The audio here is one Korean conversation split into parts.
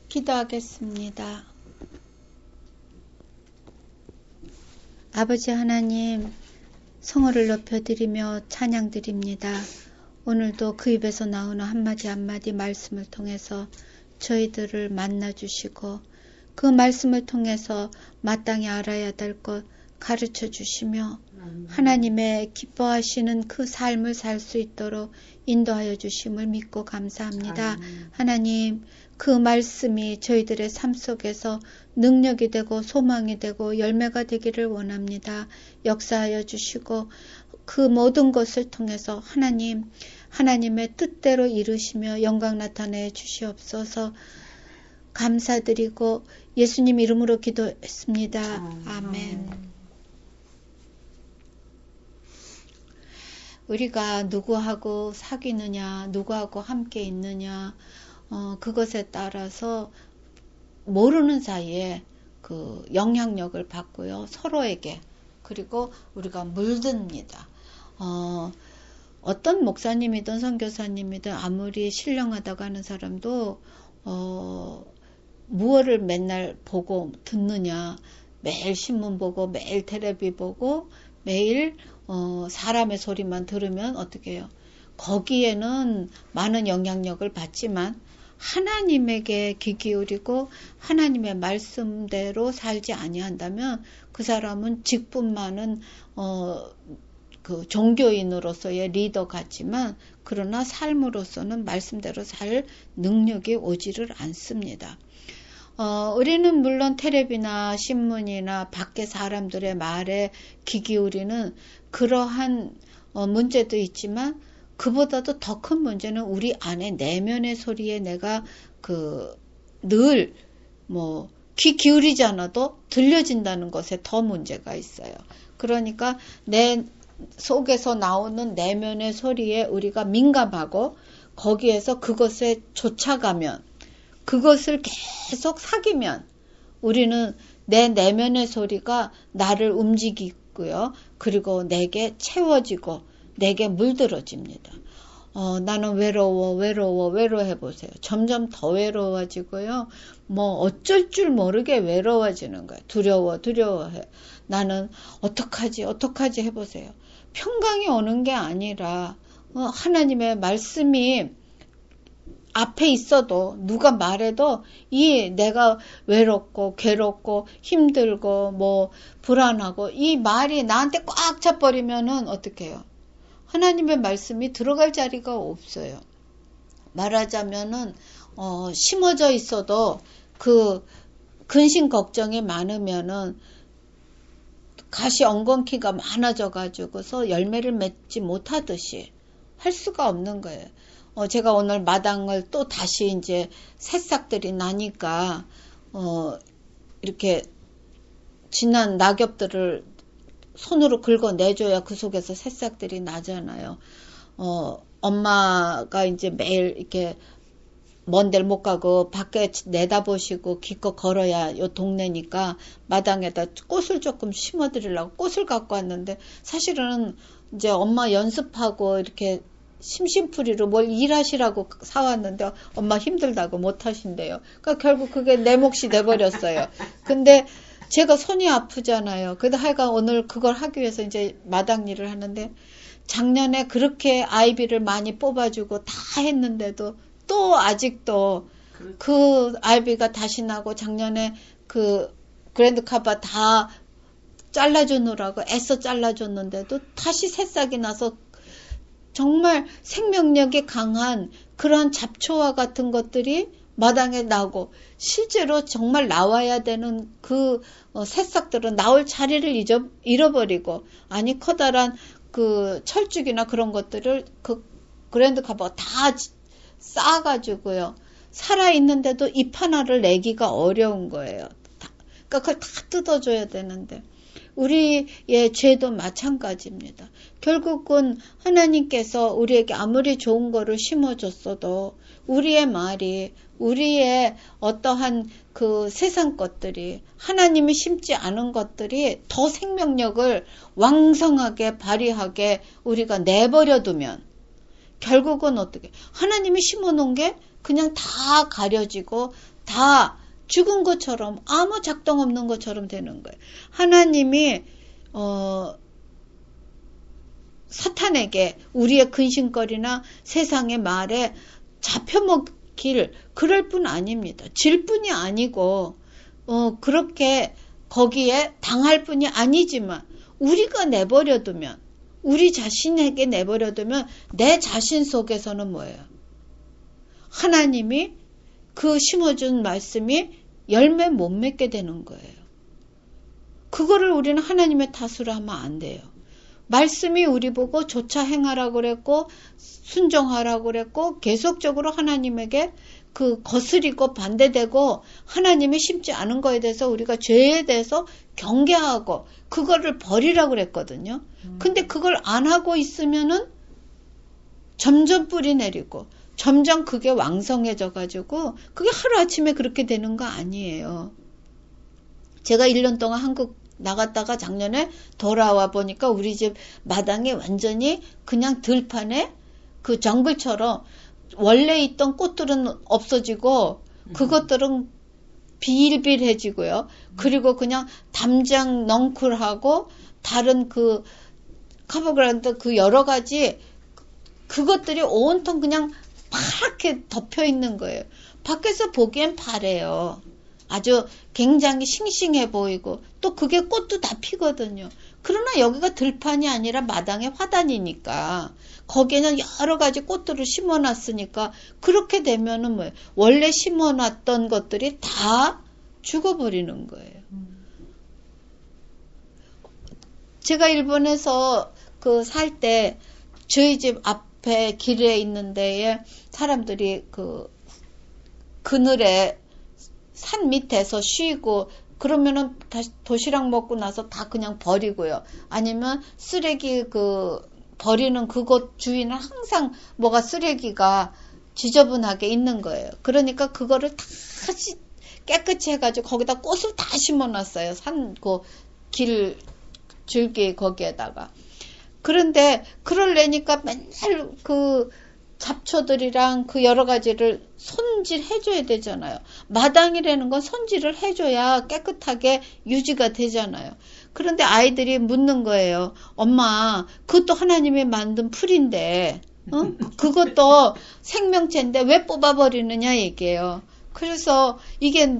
기도하겠습니다. 아버지 하나님, 성호를 높여드리며 찬양드립니다. 오늘도 그 입에서 나오는 한마디 한마디 말씀을 통해서 저희들을 만나주시고 그 말씀을 통해서 마땅히 알아야 될 것 가르쳐 주시며 하나님의 기뻐하시는 그 삶을 살 수 있도록 인도하여 주심을 믿고 감사합니다. 하나님, 그 말씀이 저희들의 삶 속에서 능력이 되고 소망이 되고 열매가 되기를 원합니다. 역사하여 주시고 그 모든 것을 통해서 하나님의 뜻대로 이루시며 영광 나타내 주시옵소서. 감사드리고 예수님 이름으로 기도했습니다. 아멘. 우리가 누구하고 사귀느냐, 누구하고 함께 있느냐, 그것에 따라서 모르는 사이에 그 영향력을 받고요. 서로에게. 그리고 우리가 물듭니다. 어떤 목사님이든 선교사님이든 아무리 신령하다고 하는 사람도 무엇을 맨날 보고 듣느냐. 매일 신문 보고 매일 텔레비 보고 매일 사람의 소리만 들으면 어떻게 해요? 거기에는 많은 영향력을 받지만 하나님에게 귀 기울이고 하나님의 말씀대로 살지 아니한다면 그 사람은 직분만은 그 종교인으로서의 리더 같지만 그러나 삶으로서는 말씀대로 살 능력이 오지를 않습니다. 우리는 물론 텔레비나 신문이나 밖에 사람들의 말에 귀 기울이는 그러한 문제도 있지만 그보다도 더 큰 문제는 우리 안에 내면의 소리에 내가 늘 귀 기울이지 않아도 들려진다는 것에 더 문제가 있어요. 그러니까 내 속에서 나오는 내면의 소리에 우리가 민감하고 거기에서 그것에 쫓아가면 그것을 계속 사귀면 우리는 내 내면의 소리가 나를 움직이고요. 그리고 내게 채워지고 내게 물들어집니다. 나는 외로워해 보세요. 점점 더 외로워지고요. 어쩔 줄 모르게 외로워지는 거예요. 두려워해. 나는 어떡하지 해보세요. 평강이 오는 게 아니라 하나님의 말씀이 앞에 있어도 누가 말해도 내가 외롭고 괴롭고 힘들고 불안하고 이 말이 나한테 꽉 차버리면은 어떻게 해요? 하나님의 말씀이 들어갈 자리가 없어요. 말하자면은 심어져 있어도 그 근심 걱정이 많으면은 가시 엉겅퀴가 많아져 가지고서 열매를 맺지 못하듯이 할 수가 없는 거예요. 제가 오늘 마당을 또 다시 이제 새싹들이 나니까 이렇게 지난 낙엽들을 손으로 긁어내줘야 그 속에서 새싹들이 나잖아요. 엄마가 이제 매일 이렇게 먼 데를 못 가고 밖에 내다보시고 기껏 걸어야 요 동네니까 마당에다 꽃을 조금 심어드리려고 꽃을 갖고 왔는데 사실은 이제 엄마 연습하고 이렇게 심심풀이로 뭘 일하시라고 사왔는데 엄마 힘들다고 못 하신대요. 그러니까 결국 그게 내 몫이 돼버렸어요. 근데 제가 손이 아프잖아요. 그래도 하여간 오늘 그걸 하기 위해서 이제 마당 일을 하는데 작년에 그렇게 아이비를 많이 뽑아주고 다 했는데도 또 아직도 그 아이비가 다시 나고 작년에 그 그랜드 카바 다 잘라주느라고 애써 잘라줬는데도 다시 새싹이 나서 정말 생명력이 강한 그런 잡초와 같은 것들이 마당에 나고 실제로 정말 나와야 되는 그 새싹들은 나올 자리를 잃어버리고 아니 커다란 그 철쭉이나 그런 것들을 그 그랜드 카버가 다 쌓아가지고요. 살아있는데도 잎 하나를 내기가 어려운 거예요. 그러니까 그걸 다 뜯어줘야 되는데 우리의 죄도 마찬가지입니다. 결국은 하나님께서 우리에게 아무리 좋은 거를 심어줬어도 우리의 말이 우리의 어떠한 그 세상 것들이 하나님이 심지 않은 것들이 더 생명력을 왕성하게 발휘하게 우리가 내버려 두면 결국은 어떻게 하나님이 심어놓은 게 그냥 다 가려지고 다 죽은 것처럼 아무 작동 없는 것처럼 되는 거예요. 하나님이 사탄에게 우리의 근심거리나 세상의 말에 잡혀먹길 그럴 뿐 아닙니다. 질 뿐이 아니고 그렇게 거기에 당할 뿐이 아니지만 우리가 내버려두면 우리 자신에게 내버려두면 내 자신 속에서는 뭐예요? 하나님이 그 심어준 말씀이 열매 못 맺게 되는 거예요. 그거를 우리는 하나님의 탓으로 하면 안 돼요. 말씀이 우리 보고 조차 행하라고 그랬고 순종하라고 그랬고 계속적으로 하나님에게 그 거스리고 반대되고 하나님이 심지 않은 거에 대해서 우리가 죄에 대해서 경계하고 그거를 버리라고 그랬거든요. 근데 그걸 안 하고 있으면은 점점 뿌리 내리고 점점 그게 왕성해져 가지고 그게 하루아침에 그렇게 되는 거 아니에요. 제가 1년 동안 한국 나갔다가 작년에 돌아와 보니까 우리 집 마당에 완전히 그냥 들판에 그 정글처럼 원래 있던 꽃들은 없어지고 그것들은 비일비일해지고요. 그리고 그냥 담장 넝쿨하고 다른 그 카버그라운드 그 여러 가지 그것들이 온통 그냥 파랗게 덮여 있는 거예요. 밖에서 보기엔 파래요. 아주 굉장히 싱싱해 보이고 또 그게 꽃도 다 피거든요. 그러나 여기가 들판이 아니라 마당의 화단이니까 거기에는 여러 가지 꽃들을 심어놨으니까 그렇게 되면은 뭐예요? 원래 심어놨던 것들이 다 죽어버리는 거예요. 제가 일본에서 그 살 때 저희 집 앞에 길에 있는 데에 사람들이 그 그늘에 산 밑에서 쉬고 그러면은 다시 도시락 먹고 나서 다 그냥 버리고요. 아니면 쓰레기 그 버리는 그곳 주위는 항상 뭐가 쓰레기가 지저분하게 있는 거예요. 그러니까 그거를 다시 깨끗이 해가지고 거기다 꽃을 다 심어놨어요. 산 그 길 줄기 거기에다가. 그런데 그러려니까 맨날 그 잡초들이랑 그 여러 가지를 손질해줘야 되잖아요. 마당이라는 건 손질을 해줘야 깨끗하게 유지가 되잖아요. 그런데 아이들이 묻는 거예요. 엄마, 그것도 하나님이 만든 풀인데, 그것도 생명체인데 왜 뽑아버리느냐 얘기해요. 그래서 이게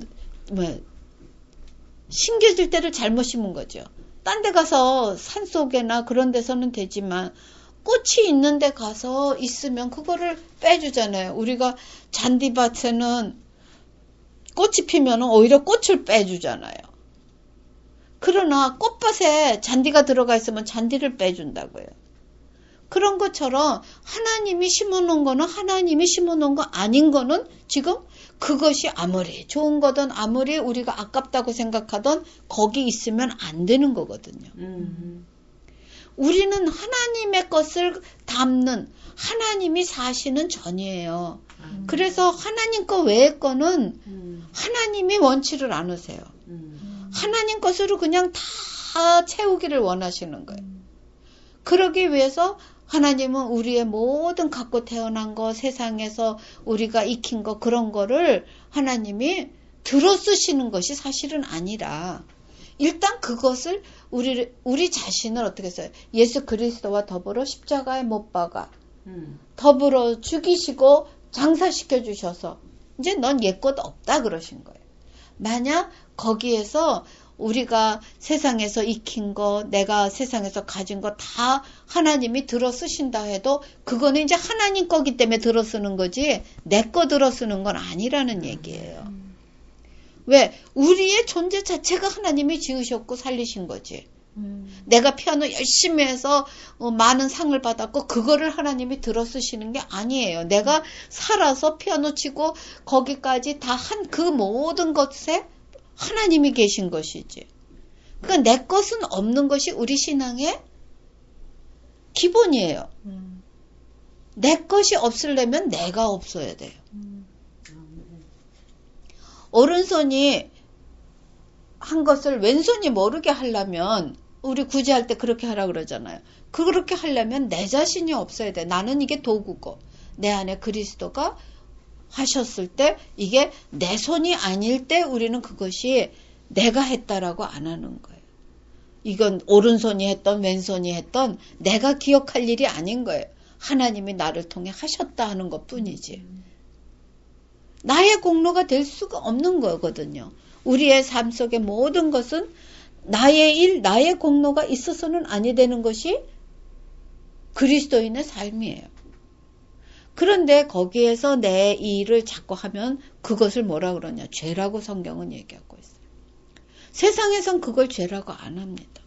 심겨질 때를 잘못 심은 거죠. 딴 데 가서 산속에나 그런 데서는 되지만 꽃이 있는 데 가서 있으면 그거를 빼주잖아요. 우리가 잔디밭에는 꽃이 피면 오히려 꽃을 빼주잖아요. 그러나 꽃밭에 잔디가 들어가 있으면 잔디를 빼준다고요. 그런 것처럼 하나님이 심어놓은 거는 하나님이 심어놓은 거 아닌 거는 지금 그것이 아무리 좋은 거든 아무리 우리가 아깝다고 생각하던 거기 있으면 안 되는 거거든요. 우리는 하나님의 것을 담는 하나님이 사시는 전이에요. 그래서 하나님 거 외의 거는 하나님이 원치를 않으세요. 하나님 것으로 그냥 다 채우기를 원하시는 거예요. 그러기 위해서 하나님은 우리의 모든 갖고 태어난 거, 세상에서 우리가 익힌 거, 그런 거를 하나님이 들어 쓰시는 것이 사실은 아니라 일단 그것을 우리 자신을 어떻게 했어요? 예수 그리스도와 더불어 십자가에 못 박아 더불어 죽이시고 장사시켜 주셔서 이제 넌 옛것 없다 그러신 거예요. 만약 거기에서 우리가 세상에서 익힌 거, 내가 세상에서 가진 거 다 하나님이 들어 쓰신다 해도 그거는 이제 하나님 거기 때문에 들어 쓰는 거지 내 거 들어 쓰는 건 아니라는 얘기예요. 왜? 우리의 존재 자체가 하나님이 지으셨고 살리신 거지. 내가 피아노 열심히 해서 많은 상을 받았고 그거를 하나님이 들어 쓰시는 게 아니에요. 내가 살아서 피아노 치고 거기까지 다 한 그 모든 것에 하나님이 계신 것이지. 그러니까 내 것은 없는 것이 우리 신앙의 기본이에요. 내 것이 없으려면 내가 없어야 돼요. 오른손이 한 것을 왼손이 모르게 하려면 우리 구제할 때 그렇게 하라 그러잖아요. 그렇게 하려면 내 자신이 없어야 돼. 나는 이게 도구고 내 안에 그리스도가 하셨을 때 이게 내 손이 아닐 때 우리는 그것이 내가 했다라고 안 하는 거예요. 이건 오른손이 했던 왼손이 했던 내가 기억할 일이 아닌 거예요. 하나님이 나를 통해 하셨다 하는 것 뿐이지. 나의 공로가 될 수가 없는 거거든요. 우리의 삶 속의 모든 것은 나의 일, 나의 공로가 있어서는 아니 되는 것이 그리스도인의 삶이에요. 그런데 거기에서 내 일을 자꾸 하면 그것을 뭐라 그러냐? 죄라고 성경은 얘기하고 있어요. 세상에선 그걸 죄라고 안 합니다.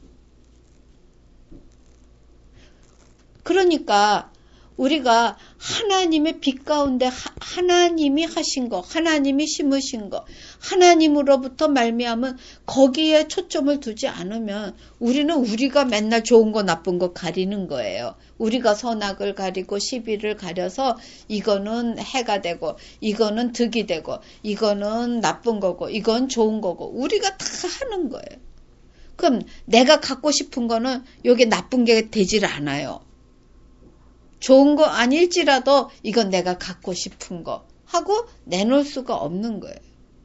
그러니까 우리가 하나님의 빛 가운데 하나님이 하신 거, 하나님이 심으신 거, 하나님으로부터 말미암은 거기에 초점을 두지 않으면 우리는 우리가 맨날 좋은 거 나쁜 거 가리는 거예요. 우리가 선악을 가리고 시비를 가려서 이거는 해가 되고 이거는 득이 되고 이거는 나쁜 거고 이건 좋은 거고 우리가 다 하는 거예요. 그럼 내가 갖고 싶은 거는 여기 나쁜 게 되질 않아요. 좋은 거 아닐지라도 이건 내가 갖고 싶은 거 하고 내놓을 수가 없는 거예요.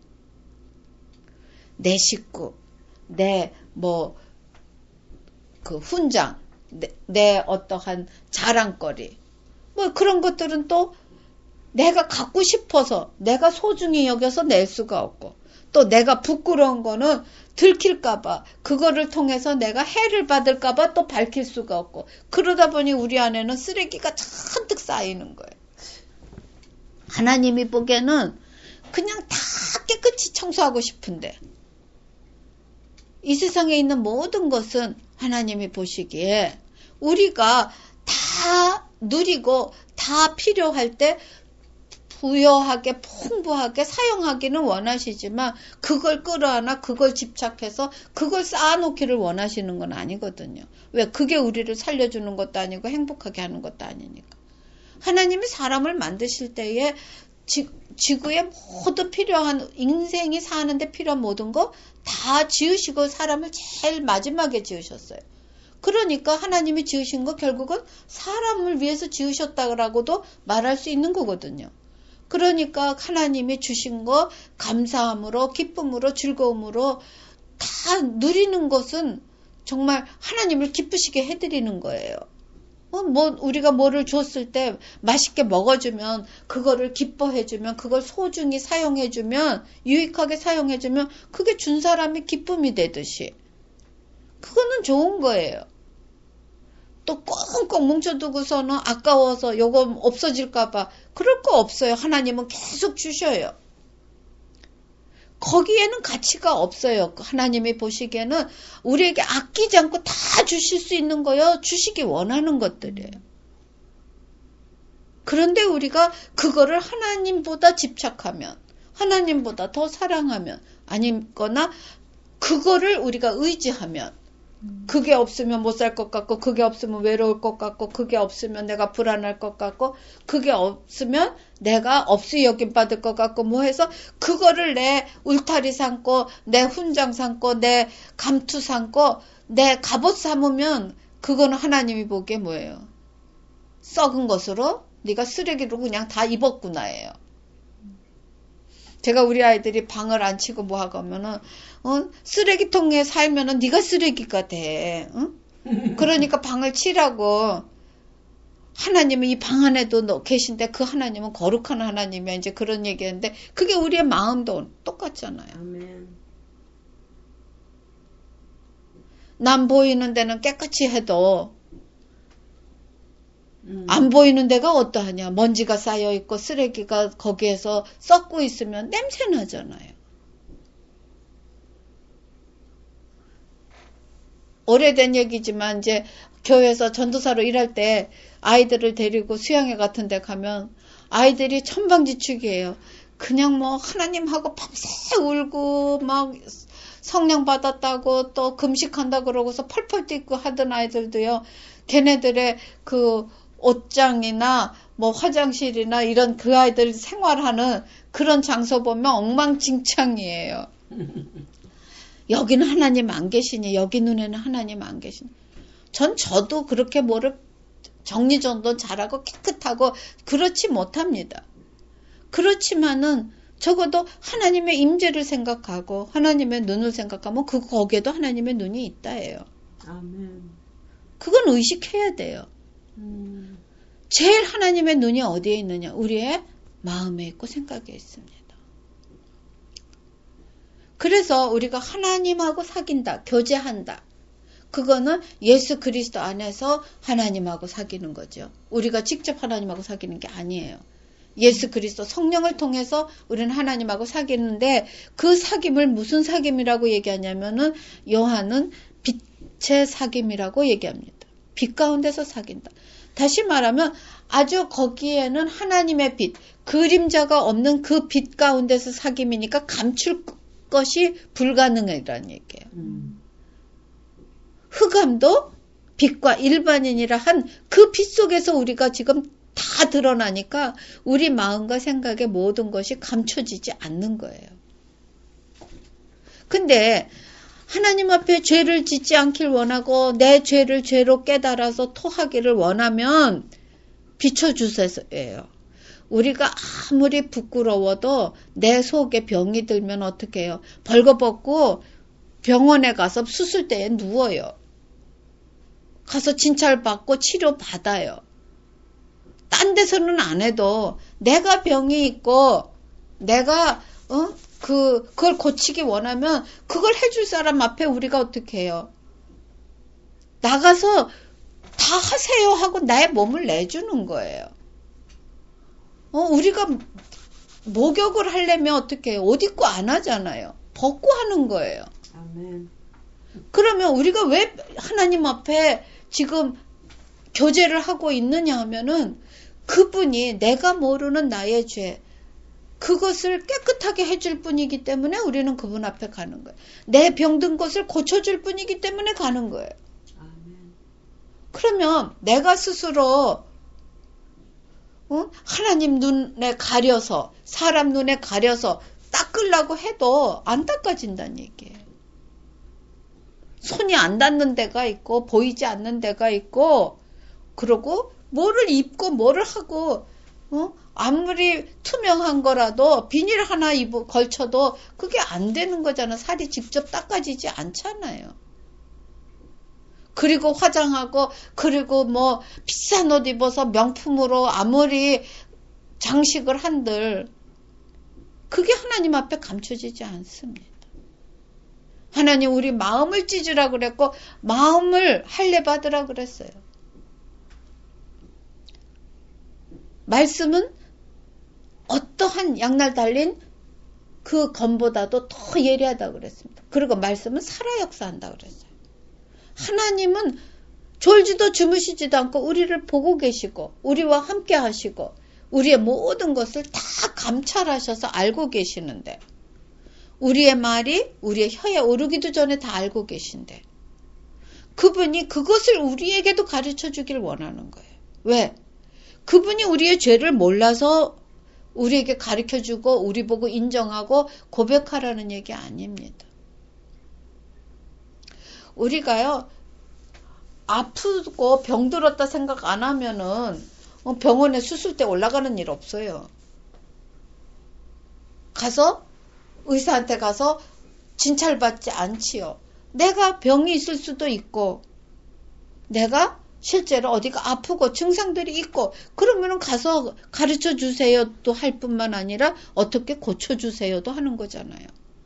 내 식구, 내 훈장, 내 어떠한 자랑거리, 그런 것들은 또 내가 갖고 싶어서 내가 소중히 여겨서 낼 수가 없고 또 내가 부끄러운 거는 들킬까봐 그거를 통해서 내가 해를 받을까봐 또 밝힐 수가 없고 그러다 보니 우리 안에는 쓰레기가 잔뜩 쌓이는 거예요. 하나님이 보기에는 그냥 다 깨끗이 청소하고 싶은데 이 세상에 있는 모든 것은 하나님이 보시기에 우리가 다 누리고 다 필요할 때 부여하게 풍부하게 사용하기는 원하시지만 그걸 끌어안아 그걸 집착해서 그걸 쌓아놓기를 원하시는 건 아니거든요. 왜? 그게 우리를 살려주는 것도 아니고 행복하게 하는 것도 아니니까. 하나님이 사람을 만드실 때에 지구에 모두 필요한 인생이 사는데 필요한 모든 거 다 지으시고 사람을 제일 마지막에 지으셨어요. 그러니까 하나님이 지으신 거 결국은 사람을 위해서 지으셨다라고도 말할 수 있는 거거든요. 그러니까 하나님이 주신 거 감사함으로 기쁨으로 즐거움으로 다 누리는 것은 정말 하나님을 기쁘시게 해드리는 거예요. 우리가 뭐를 줬을 때 맛있게 먹어주면 그거를 기뻐해주면 그걸 소중히 사용해주면 유익하게 사용해주면 그게 준 사람이 기쁨이 되듯이 그거는 좋은 거예요. 또 꽁꽁 뭉쳐두고서는 아까워서 요거 없어질까봐 그럴 거 없어요. 하나님은 계속 주셔요. 거기에는 가치가 없어요. 하나님이 보시기에는 우리에게 아끼지 않고 다 주실 수 있는 거요. 주시기 원하는 것들이에요. 그런데 우리가 그거를 하나님보다 집착하면 하나님보다 더 사랑하면 아니거나 그거를 우리가 의지하면 그게 없으면 못 살 것 같고 그게 없으면 외로울 것 같고 그게 없으면 내가 불안할 것 같고 그게 없으면 내가 없이 여김받을 것 같고 뭐 해서 그거를 내 울타리 삼고 내 훈장 삼고 내 감투 삼고 내 갑옷 삼으면 그거는 하나님이 보기에 뭐예요? 썩은 것으로 네가 쓰레기로 그냥 다 입었구나예요. 제가 우리 아이들이 방을 안 치고 뭐 하고 하면은 쓰레기통에 살면은 네가 쓰레기가 돼. 그러니까 방을 치라고. 하나님은 이 방 안에도 계신데 그 하나님은 거룩한 하나님이야. 이제 그런 얘기했는데 그게 우리의 마음도 똑같잖아요. 아멘. 남 보이는 데는 깨끗이 해도 안 보이는 데가 어떠하냐. 먼지가 쌓여있고 쓰레기가 거기에서 썩고 있으면 냄새 나잖아요. 오래된 얘기지만 이제 교회에서 전도사로 일할 때 아이들을 데리고 수양회 같은 데 가면 아이들이 천방지축이에요. 그냥 하나님하고 밤새 울고 막 성령 받았다고 또 금식한다 그러고서 펄펄 뛰고 하던 아이들도요. 걔네들의 그 옷장이나 화장실이나 이런 그 아이들이 생활하는 그런 장소 보면 엉망진창이에요. 여기는 하나님 안 계시니 여기 눈에는 하나님 안 계시니 저도 그렇게 뭐를 정리정돈 잘하고 깨끗하고 그렇지 못합니다. 그렇지만은 적어도 하나님의 임재를 생각하고 하나님의 눈을 생각하면 거기에도 하나님의 눈이 있다예요. 아멘. 그건 의식해야 돼요. 제일 하나님의 눈이 어디에 있느냐? 우리의 마음에 있고 생각에 있습니다. 그래서 우리가 하나님하고 사귄다, 교제한다. 그거는 예수 그리스도 안에서 하나님하고 사귀는 거죠. 우리가 직접 하나님하고 사귀는 게 아니에요. 예수 그리스도 성령을 통해서 우리는 하나님하고 사귀는데 그 사귐을 무슨 사귐이라고 얘기하냐면은 요한은 빛의 사귐이라고 얘기합니다. 빛 가운데서 사귄다. 다시 말하면 아주 거기에는 하나님의 빛, 그림자가 없는 그 빛 가운데서 사귐이니까 감출 것이 불가능이라는 얘기예요. 흑암도 빛과 일반인이라 한 그 빛 속에서 우리가 지금 다 드러나니까 우리 마음과 생각의 모든 것이 감춰지지 않는 거예요. 근데 하나님 앞에 죄를 짓지 않길 원하고 내 죄를 죄로 깨달아서 토하기를 원하면 비춰주세요. 우리가 아무리 부끄러워도 내 속에 병이 들면 어떻게 해요? 벌거벗고 병원에 가서 수술대에 누워요. 가서 진찰받고 치료받아요. 딴 데서는 안 해도 내가 병이 있고 내가 그걸 고치기 원하면 그걸 해줄 사람 앞에 우리가 어떻게 해요? 나가서 다 하세요 하고 나의 몸을 내주는 거예요. 우리가 목욕을 하려면 어떻게 해요? 옷 입고 안 하잖아요. 벗고 하는 거예요. 아멘. 그러면 우리가 왜 하나님 앞에 지금 교제를 하고 있느냐 하면은 그분이 내가 모르는 나의 죄, 그것을 깨끗하게 해줄 뿐이기 때문에 우리는 그분 앞에 가는 거예요. 내 병든 것을 고쳐줄 뿐이기 때문에 가는 거예요. 아멘. 그러면 내가 스스로 하나님 눈에 가려서 사람 눈에 가려서 닦으려고 해도 안 닦아진다는 얘기예요. 손이 안 닿는 데가 있고 보이지 않는 데가 있고 그러고 뭐를 입고 뭐를 하고 아무리 투명한 거라도 비닐 하나 걸쳐도 그게 안 되는 거잖아. 살이 직접 닦아지지 않잖아요. 그리고 화장하고 그리고 뭐 비싼 옷 입어서 명품으로 아무리 장식을 한들 그게 하나님 앞에 감춰지지 않습니다. 하나님 우리 마음을 찢으라 그랬고 마음을 할례 받으라 그랬어요. 말씀은 어떠한 양날 달린 그 검보다도 더 예리하다고 그랬습니다. 그리고 말씀은 살아 역사한다고 그랬어요. 하나님은 졸지도 주무시지도 않고 우리를 보고 계시고 우리와 함께 하시고 우리의 모든 것을 다 감찰하셔서 알고 계시는데 우리의 말이 우리의 혀에 오르기도 전에 다 알고 계신데 그분이 그것을 우리에게도 가르쳐 주길 원하는 거예요. 왜? 그분이 우리의 죄를 몰라서 우리에게 가르쳐 주고 우리 보고 인정하고 고백하라는 얘기 아닙니다. 우리가요 아프고 병들었다 생각 안 하면은 병원에 수술대 올라가는 일 없어요. 가서 의사한테 가서 진찰받지 않지요. 내가 병이 있을 수도 있고 내가 실제로 어디가 아프고 증상들이 있고 그러면은 가서 가르쳐 주세요도 할 뿐만 아니라 어떻게 고쳐 주세요도 하는 거잖아요.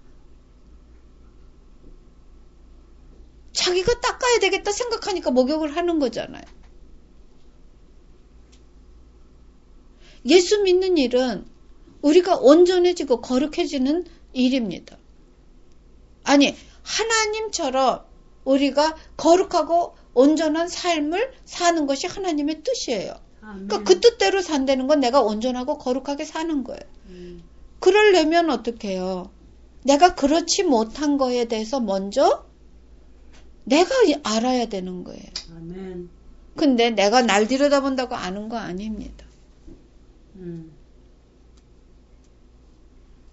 자기가 닦아야 되겠다 생각하니까 목욕을 하는 거잖아요. 예수 믿는 일은 우리가 온전해지고 거룩해지는 일입니다. 아니 하나님처럼 우리가 거룩하고 온전한 삶을 사는 것이 하나님의 뜻이에요. 그러니까 그 뜻대로 산다는 건 내가 온전하고 거룩하게 사는 거예요. 그러려면 어떻게 해요? 내가 그렇지 못한 거에 대해서 먼저 내가 알아야 되는 거예요. 아멘. 근데 내가 날 들여다본다고 아는 거 아닙니다.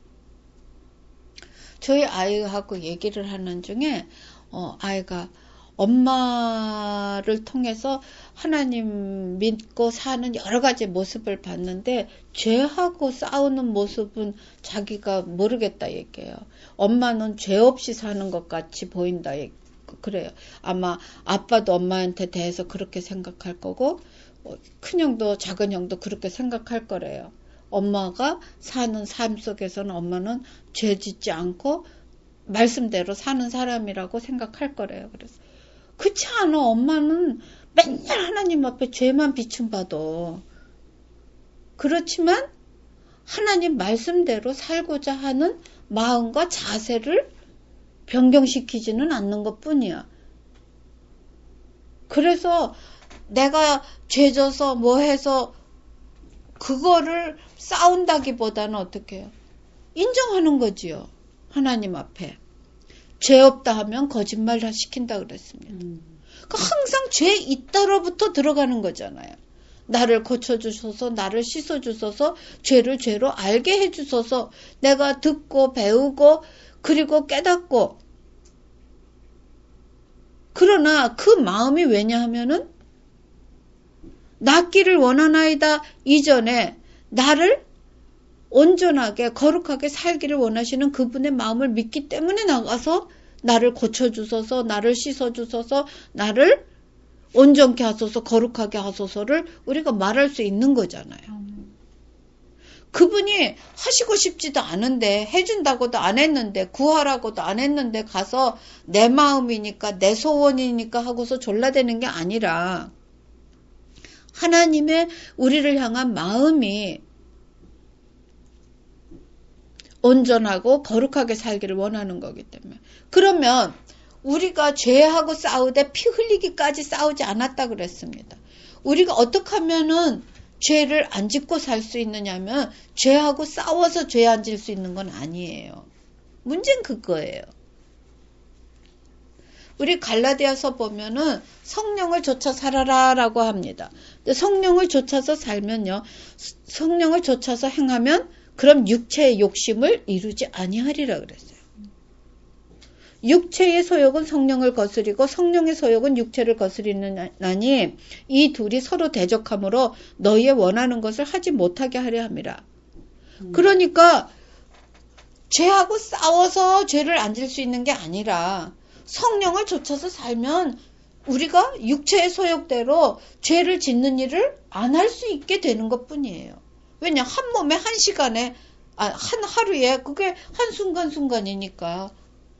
저희 아이하고 얘기를 하는 중에 아이가 엄마를 통해서 하나님 믿고 사는 여러 가지 모습을 봤는데 죄하고 싸우는 모습은 자기가 모르겠다 얘기해요. 엄마는 죄 없이 사는 것 같이 보인다 그래요. 아마 아빠도 엄마한테 대해서 그렇게 생각할 거고 큰형도 작은형도 그렇게 생각할 거래요. 엄마가 사는 삶 속에서는 엄마는 죄 짓지 않고 말씀대로 사는 사람이라고 생각할 거래요. 그래서 그렇지 않아. 엄마는 맨날 하나님 앞에 죄만 비춤받아. 그렇지만 하나님 말씀대로 살고자 하는 마음과 자세를 변경시키지는 않는 것뿐이야. 그래서 내가 죄져서 뭐 해서 그거를 싸운다기보다는 어떻게 해요? 인정하는 거지요. 하나님 앞에. 죄 없다 하면 거짓말 다 시킨다 그랬습니다. 그러니까 항상 죄 있다로부터 들어가는 거잖아요. 나를 고쳐주셔서 나를 씻어주셔서 죄를 죄로 알게 해주셔서 내가 듣고 배우고 그리고 깨닫고 그러나 그 마음이 왜냐하면은 낫기를 원하나이다 이전에 나를 온전하게 거룩하게 살기를 원하시는 그분의 마음을 믿기 때문에 나가서 나를 고쳐주셔서 나를 씻어주셔서 나를 온전케 하소서 거룩하게 하소서를 우리가 말할 수 있는 거잖아요. 그분이 하시고 싶지도 않은데 해준다고도 안 했는데 구하라고도 안 했는데 가서 내 마음이니까 내 소원이니까 하고서 졸라대는 게 아니라 하나님의 우리를 향한 마음이 온전하고 거룩하게 살기를 원하는 거기 때문에. 그러면 우리가 죄하고 싸우되 피 흘리기까지 싸우지 않았다 그랬습니다. 우리가 어떻게 하면은 죄를 안 짓고 살 수 있느냐면 죄하고 싸워서 죄 안 질 수 있는 건 아니에요. 문제는 그거예요. 우리 갈라디아서 보면은 성령을 좇아 살아라라고 합니다. 근데 성령을 좇아서 살면요. 성령을 좇아서 행하면 그럼 육체의 욕심을 이루지 아니하리라 그랬어요. 육체의 소욕은 성령을 거스리고 성령의 소욕은 육체를 거스리느니 이 둘이 서로 대적하므로 너희의 원하는 것을 하지 못하게 하려 함이라. 그러니까 죄하고 싸워서 죄를 안 질 수 있는 게 아니라 성령을 좇아서 살면 우리가 육체의 소욕대로 죄를 짓는 일을 안 할 수 있게 되는 것뿐이에요. 왜냐? 한 몸에 한 시간에 한 하루에 그게 한 순간순간이니까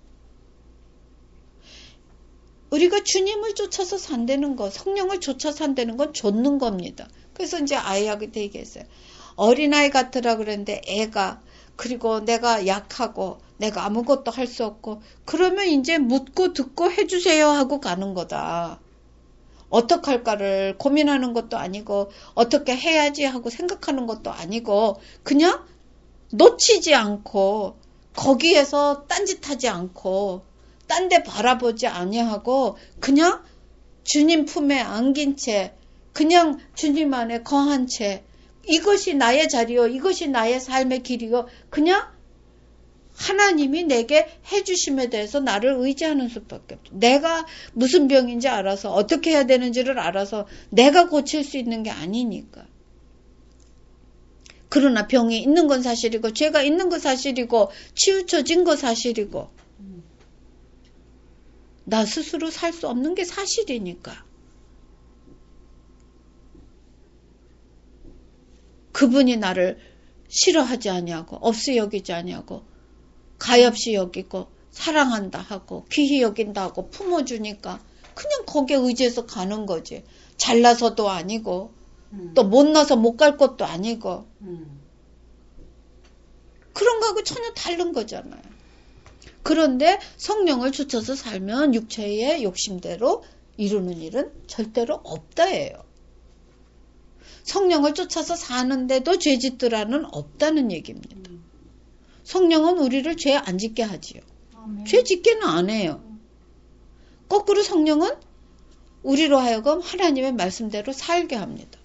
우리가 주님을 쫓아서 산다는 거, 성령을 쫓아 산다는 건 좇는 겁니다. 그래서 이제 아이하고도 얘기했어요. 어린아이 같으라 그랬는데 애가 그리고 내가 약하고 내가 아무것도 할 수 없고 그러면 이제 묻고 듣고 해주세요 하고 가는 거다. 어떻게 할까를 고민하는 것도 아니고 어떻게 해야지 하고 생각하는 것도 아니고 그냥 놓치지 않고 거기에서 딴짓하지 않고 딴 데 바라보지 아니하고 그냥 주님 품에 안긴 채 그냥 주님 안에 거한 채 이것이 나의 자리요 이것이 나의 삶의 길이요 그냥 하나님이 내게 해주심에 대해서 나를 의지하는 수밖에 없죠. 내가 무슨 병인지 알아서 어떻게 해야 되는지를 알아서 내가 고칠 수 있는 게 아니니까. 그러나 병이 있는 건 사실이고 죄가 있는 건 사실이고 치우쳐진 건 사실이고 나 스스로 살 수 없는 게 사실이니까. 그분이 나를 싫어하지 아니하고 없이 여기지 아니하고 가엾이 여기고 사랑한다 하고 귀히 여긴다 하고 품어주니까 그냥 거기에 의지해서 가는 거지. 잘나서도 아니고 또 못나서 못 갈 것도 아니고 그런 거하고 전혀 다른 거잖아요. 그런데 성령을 쫓아서 살면 육체의 욕심대로 이루는 일은 절대로 없다예요. 성령을 쫓아서 사는데도 죄짓더라는 없다는 얘기입니다. 성령은 우리를 죄 안 짓게 하지요. 죄 짓게는 안 해요. 거꾸로 성령은 우리로 하여금 하나님의 말씀대로 살게 합니다.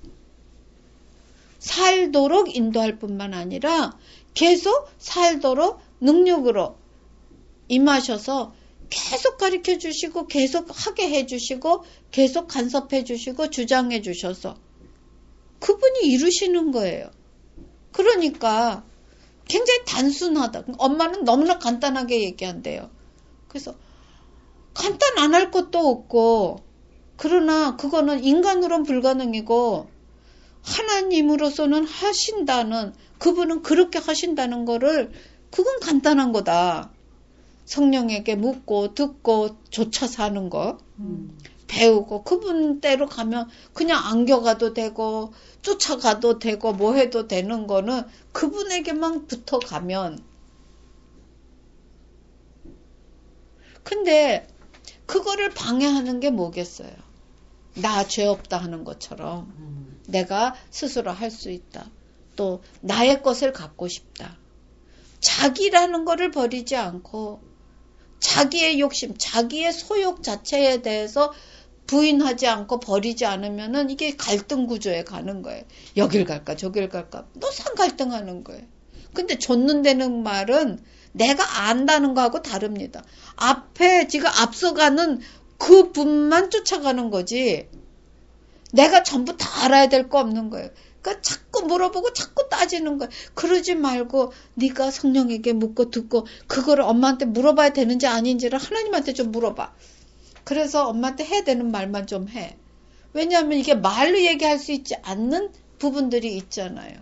살도록 인도할 뿐만 아니라 계속 살도록 능력으로 임하셔서 계속 가르쳐 주시고 계속 하게 해 주시고 계속 간섭해 주시고 주장해 주셔서 그분이 이루시는 거예요. 그러니까 굉장히 단순하다. 엄마는 너무나 간단하게 얘기한대요. 그래서 간단 안 할 것도 없고 그러나 그거는 인간으로는 불가능이고 하나님으로서는 하신다는 그분은 그렇게 하신다는 거를 그건 간단한 거다. 성령에게 묻고 듣고 조차 사는 거 배우고 그분대로 가면 그냥 안겨가도 되고 쫓아가도 되고 뭐 해도 되는 거는 그분에게만 붙어가면 근데 그거를 방해하는 게 뭐겠어요? 나 죄 없다 하는 것처럼 내가 스스로 할 수 있다. 또 나의 것을 갖고 싶다. 자기라는 거를 버리지 않고 자기의 욕심, 자기의 소욕 자체에 대해서 부인하지 않고 버리지 않으면은 이게 갈등 구조에 가는 거예요. 여길 갈까 저길 갈까 노상 갈등하는 거예요. 근데 좇는다는 말은 내가 안다는 거하고 다릅니다. 앞에 지금 앞서가는 그 분만 쫓아가는 거지 내가 전부 다 알아야 될 거 없는 거예요. 그러니까 자꾸 물어보고 자꾸 따지는 거예요. 그러지 말고 네가 성령에게 묻고 듣고 그거를 엄마한테 물어봐야 되는지 아닌지를 하나님한테 좀 물어봐. 그래서 엄마한테 해야 되는 말만 좀 해. 왜냐하면 이게 말로 얘기할 수 있지 않는 부분들이 있잖아요.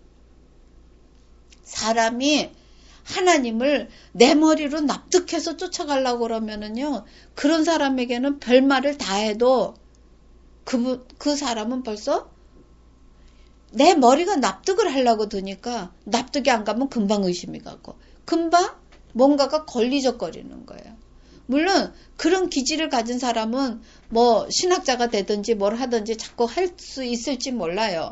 사람이 하나님을 내 머리로 납득해서 쫓아가려고 그러면은요, 그런 사람에게는 별말을 다 해도 그 사람은 벌써 내 머리가 납득을 하려고 드니까 납득이 안 가면 금방 의심이 가고 금방 뭔가가 걸리적거리는 거예요. 물론 그런 기질을 가진 사람은 뭐 신학자가 되든지 뭘 하든지 자꾸 할 수 있을지 몰라요.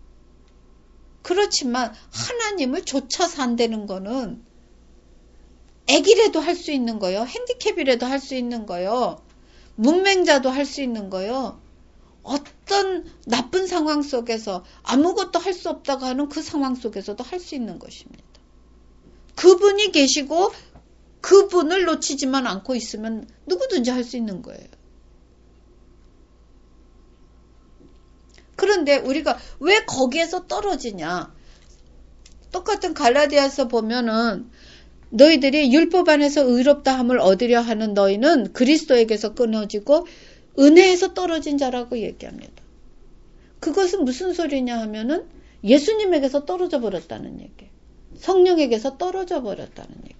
그렇지만 하나님을 조차 산다는 거는 애기라도 할 수 있는 거요. 핸디캡이라도 할 수 있는 거요. 문맹자도 할 수 있는 거요. 어떤 나쁜 상황 속에서 아무것도 할 수 없다고 하는 그 상황 속에서도 할 수 있는 것입니다. 그분이 계시고 그분을 놓치지만 않고 있으면 누구든지 할 수 있는 거예요. 그런데 우리가 왜 거기에서 떨어지냐? 똑같은 갈라디아서 보면은 너희들이 율법 안에서 의롭다 함을 얻으려 하는 너희는 그리스도에게서 끊어지고 은혜에서 떨어진 자라고 얘기합니다. 그것은 무슨 소리냐 하면은 예수님에게서 떨어져 버렸다는 얘기예요. 성령에게서 떨어져 버렸다는 얘기입니다.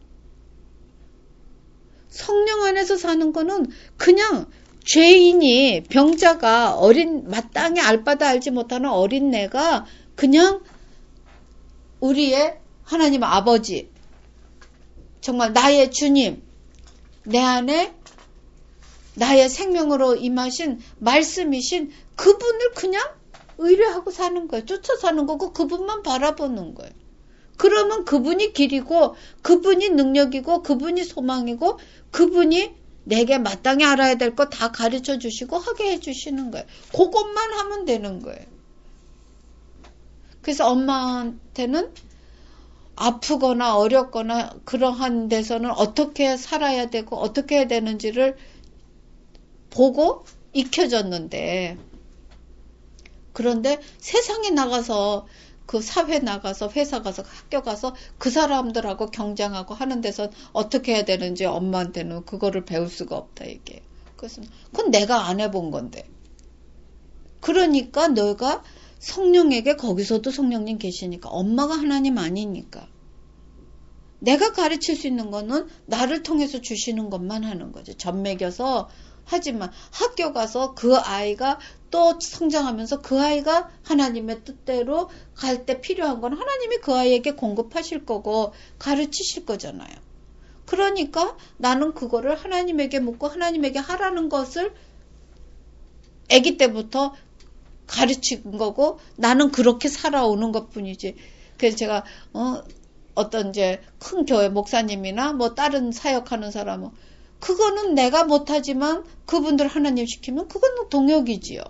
성령 안에서 사는 거는 그냥 죄인이 병자가 마땅히 알바도 알지 못하는 어린애가 그냥 우리의 하나님 아버지 정말 나의 주님 내 안에 나의 생명으로 임하신 말씀이신 그분을 그냥 의뢰하고 사는 거예요. 쫓아 사는 거고 그분만 바라보는 거예요. 그러면 그분이 길이고 그분이 능력이고 그분이 소망이고 그분이 내게 마땅히 알아야 될 거 다 가르쳐 주시고 하게 해 주시는 거예요. 그것만 하면 되는 거예요. 그래서 엄마한테는 아프거나 어렵거나 그러한 데서는 어떻게 살아야 되고 어떻게 해야 되는지를 보고 익혀졌는데 그런데 세상에 나가서 그 사회 나가서 회사 가서 학교 가서 그 사람들하고 경쟁하고 하는 데서 어떻게 해야 되는지 엄마한테는 그거를 배울 수가 없다 이게. 그건 내가 안 해본 건데. 그러니까 너가 성령에게 거기서도 성령님 계시니까 엄마가 하나님 아니니까. 내가 가르칠 수 있는 거는 나를 통해서 주시는 것만 하는 거죠. 젖 먹여서 하지만 학교 가서 그 아이가 또 성장하면서 그 아이가 하나님의 뜻대로 갈 때 필요한 건 하나님이 그 아이에게 공급하실 거고 가르치실 거잖아요. 그러니까 나는 그거를 하나님에게 묻고 하나님에게 하라는 것을 아기 때부터 가르친 거고 나는 그렇게 살아오는 것뿐이지. 그래서 제가 어떤 이제 큰 교회 목사님이나 뭐 다른 사역하는 사람은 그거는 내가 못하지만 그분들 하나님 시키면 그건 동역이지요.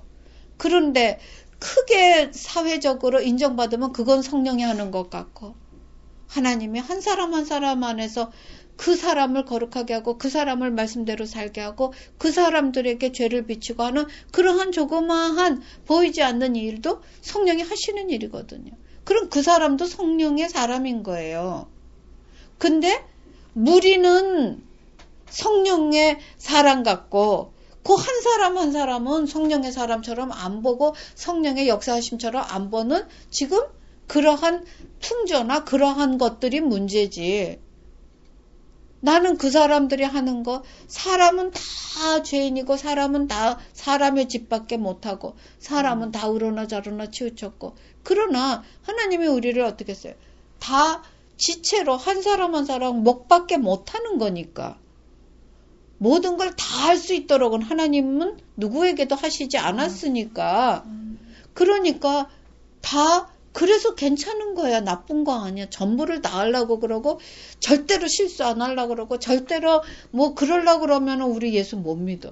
그런데 크게 사회적으로 인정받으면 그건 성령이 하는 것 같고 하나님이 한 사람 한 사람 안에서 그 사람을 거룩하게 하고 그 사람을 말씀대로 살게 하고 그 사람들에게 죄를 비추고 하는 그러한 조그마한 보이지 않는 일도 성령이 하시는 일이거든요. 그럼 그 사람도 성령의 사람인 거예요. 근데 무리는 성령의 사람 같고 그 한 사람 한 사람은 성령의 사람처럼 안 보고 성령의 역사하심처럼 안 보는 지금 그러한 풍조나 그러한 것들이 문제지. 나는 그 사람들이 하는 거, 사람은 다 죄인이고 사람은 다 사람의 집밖에 못하고 사람은 다 으로나 저로나 치우쳤고, 그러나 하나님이 우리를 어떻게 했어요? 다 지체로 한 사람 한 사람 목밖에 못하는 거니까 모든 걸 다 할 수 있도록은 하나님은 누구에게도 하시지 않았으니까, 그러니까 다 그래서 괜찮은 거야. 나쁜 거 아니야. 전부를 다 하려고 그러고 절대로 실수 안 하려고 그러고 절대로 뭐 그러려고 그러면 우리 예수 못 믿어.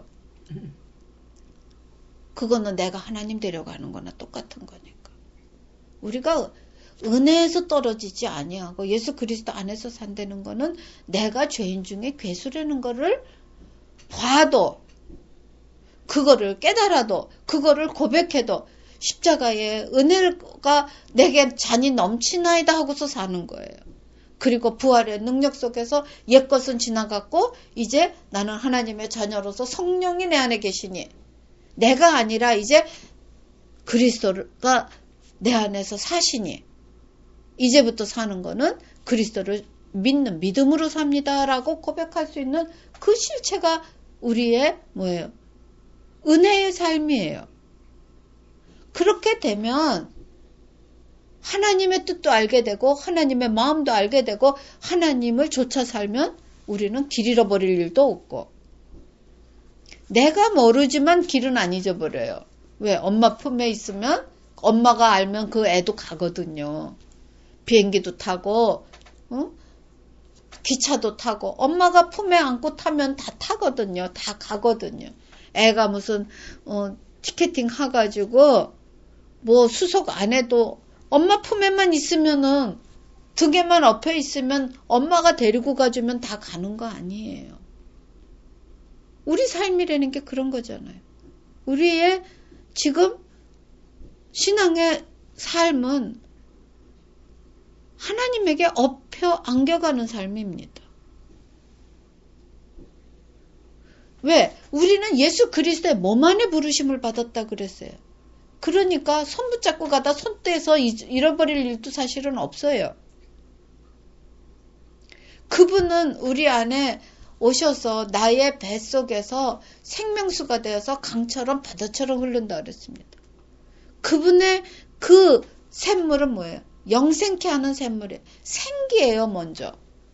그거는 내가 하나님 데려가는 거나 똑같은 거니까. 우리가 은혜에서 떨어지지 아니하고 예수 그리스도 안에서 산다는 거는 내가 죄인 중에 괴수라는 거를 봐도, 그거를 깨달아도, 그거를 고백해도 십자가의 은혜가 내게 잔이 넘치나이다 하고서 사는 거예요. 그리고 부활의 능력 속에서 옛것은 지나갔고 이제 나는 하나님의 자녀로서 성령이 내 안에 계시니 내가 아니라 이제 그리스도가 내 안에서 사시니 이제부터 사는 거는 그리스도를 믿는 믿음으로 삽니다라고 고백할 수 있는 그 실체가 우리의 뭐예요? 은혜의 삶이에요. 그렇게 되면 하나님의 뜻도 알게 되고 하나님의 마음도 알게 되고 하나님을 쫓아 살면 우리는 길 잃어버릴 일도 없고, 내가 모르지만 길은 안 잊어버려요. 왜? 엄마 품에 있으면 엄마가 알면 그 애도 가거든요. 비행기도 타고 기차도 타고 엄마가 품에 안고 타면 다 타거든요. 다 가거든요. 애가 무슨 티켓팅 해가지고 뭐 수속 안 해도 엄마 품에만 있으면은 등에만 엎여 있으면 엄마가 데리고 가주면 다 가는 거 아니에요. 우리 삶이라는 게 그런 거잖아요. 우리의 지금 신앙의 삶은 하나님에게 엎여 안겨가는 삶입니다. 왜? 우리는 예수 그리스도의 몸 안에 부르심을 받았다 그랬어요. 그러니까 손 붙잡고 가다 손 떼서 잃어버릴 일도 사실은 없어요. 그분은 우리 안에 오셔서 나의 뱃속에서 생명수가 되어서 강처럼 바다처럼 흐른다 그랬습니다. 그분의 그 샘물은 뭐예요? 영생케 하는 샘물이에요. 생기예요, 먼저.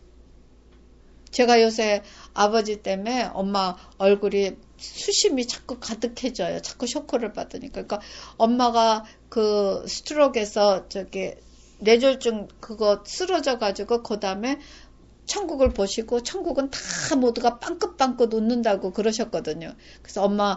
제가 요새 아버지 때문에 엄마 얼굴이 수심이 자꾸 가득해져요. 자꾸 쇼크를 받으니까. 그러니까 엄마가 그 스트로크에서 뇌졸중 그거 쓰러져가지고 그 다음에 천국을 보시고 천국은 다 모두가 빵긋빵긋 웃는다고 그러셨거든요. 그래서 엄마